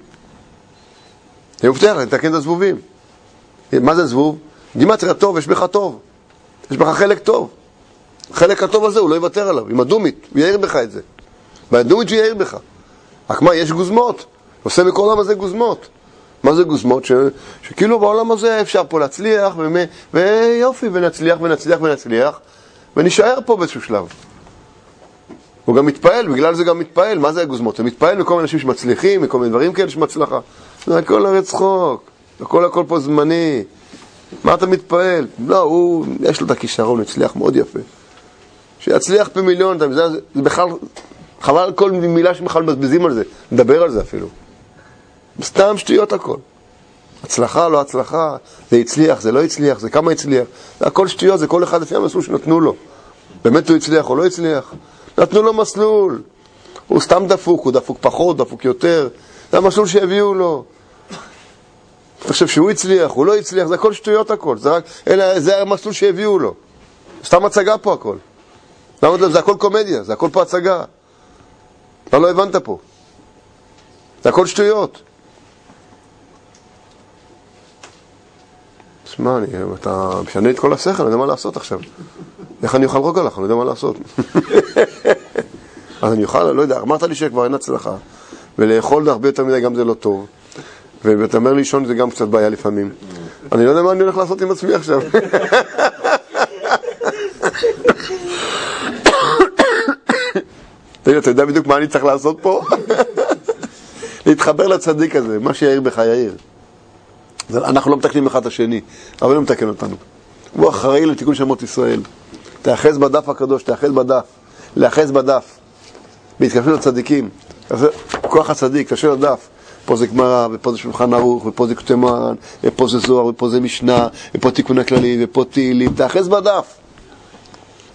הוא הבטיח לתקן את הזבובים. מה זה זבוב? גימטריה טוב, יש בך טוב. יש בך חלק טוב. החלק הטוב הזה הוא לא יוותר עליו. עם הדומית, הוא יעיר בך את זה. והדומית הוא יעיר בך. רק מה, יש גוזמות. עושה בכל העולם הזה גוזמות. מה זה גוזמות? ש... שכאילו בעולם הזה אפשר פה להצליח, ומ... ויופי, ונצליח ונצליח ונצליח, ונשאר פה באיזשהו שלב. הוא גם מתפעל, בגלל זה גם מתפעל. מה זה הגוזמות? הוא מתפעל מכל מיני אנשים שמצליחים, מכל מיני דברים כאלה שמצלחה. זה הכל הרי צחוק. הכל הכל פה זמני. מה אתה מתפעל? לא, הוא, יש לו את הכישרון, הצליח מאוד יפה. שיצליח פי מיליון, זה, זה בכלל, חבל על כל מילה שבכלל מבזבזים על זה. נדבר על זה אפילו. סתם שטויות הכל. הצלחה, לא הצלחה, זה הצליח, זה לא הצליח, זה כמה הצליח. זה הכל שטויות, זה כל אחד לפי המסלול שנתנו לו. באמת הוא הצליח או לא הצליח. נתנו לו מסלול. הוא סתם דפוק, הוא דפוק פחות, דפוק יותר. זה המסלול שהביאו לו. אתה חושב שהוא הצליח, הוא לא הצליח, זה הכל שטויות הכל. זה, רק, אלא, זה המסלול שהביאו לו. סתם הצגה פה הכל. למה, זה הכל קומדיה, זה הכל פה הצגה. אתה לא הבנת פה. זה הכל שטויות. תשמע, אני, אתה משנה את כל השכל, אני יודע מה לעשות עכשיו. איך אני אוכל רוג עליך, אני יודע מה לעשות. אז אני אוכל, לא יודע, אמרת לי שכבר אין הצלחה, ולאכול הרבה יותר מדי גם זה לא טוב, ואתה אומר לישון זה גם קצת בעיה לפעמים. אני לא יודע מה אני הולך לעשות עם עצמי עכשיו. אתה יודע בדיוק מה אני צריך לעשות פה? להתחבר לצדיק הזה, מה שיעיר בך יעיר. אנחנו לא מתקנים אחד את השני, אבל לא מתקן אותנו. הוא אחראי לתיקון שמות ישראל. תאחז בדף הקדוש, תאחז בדף, לאחז בדף. בהתקשרות לצדיקים. כוח הצדיק, תקשר לדף. פה זה גמרא, ופה זה שולחן ערוך, ופה זה כתבי מוהר"ן, ופה זה זוהר, ופה זה משנה, ופה תיקון הכללי, ופה תהילים. תאחז בדף.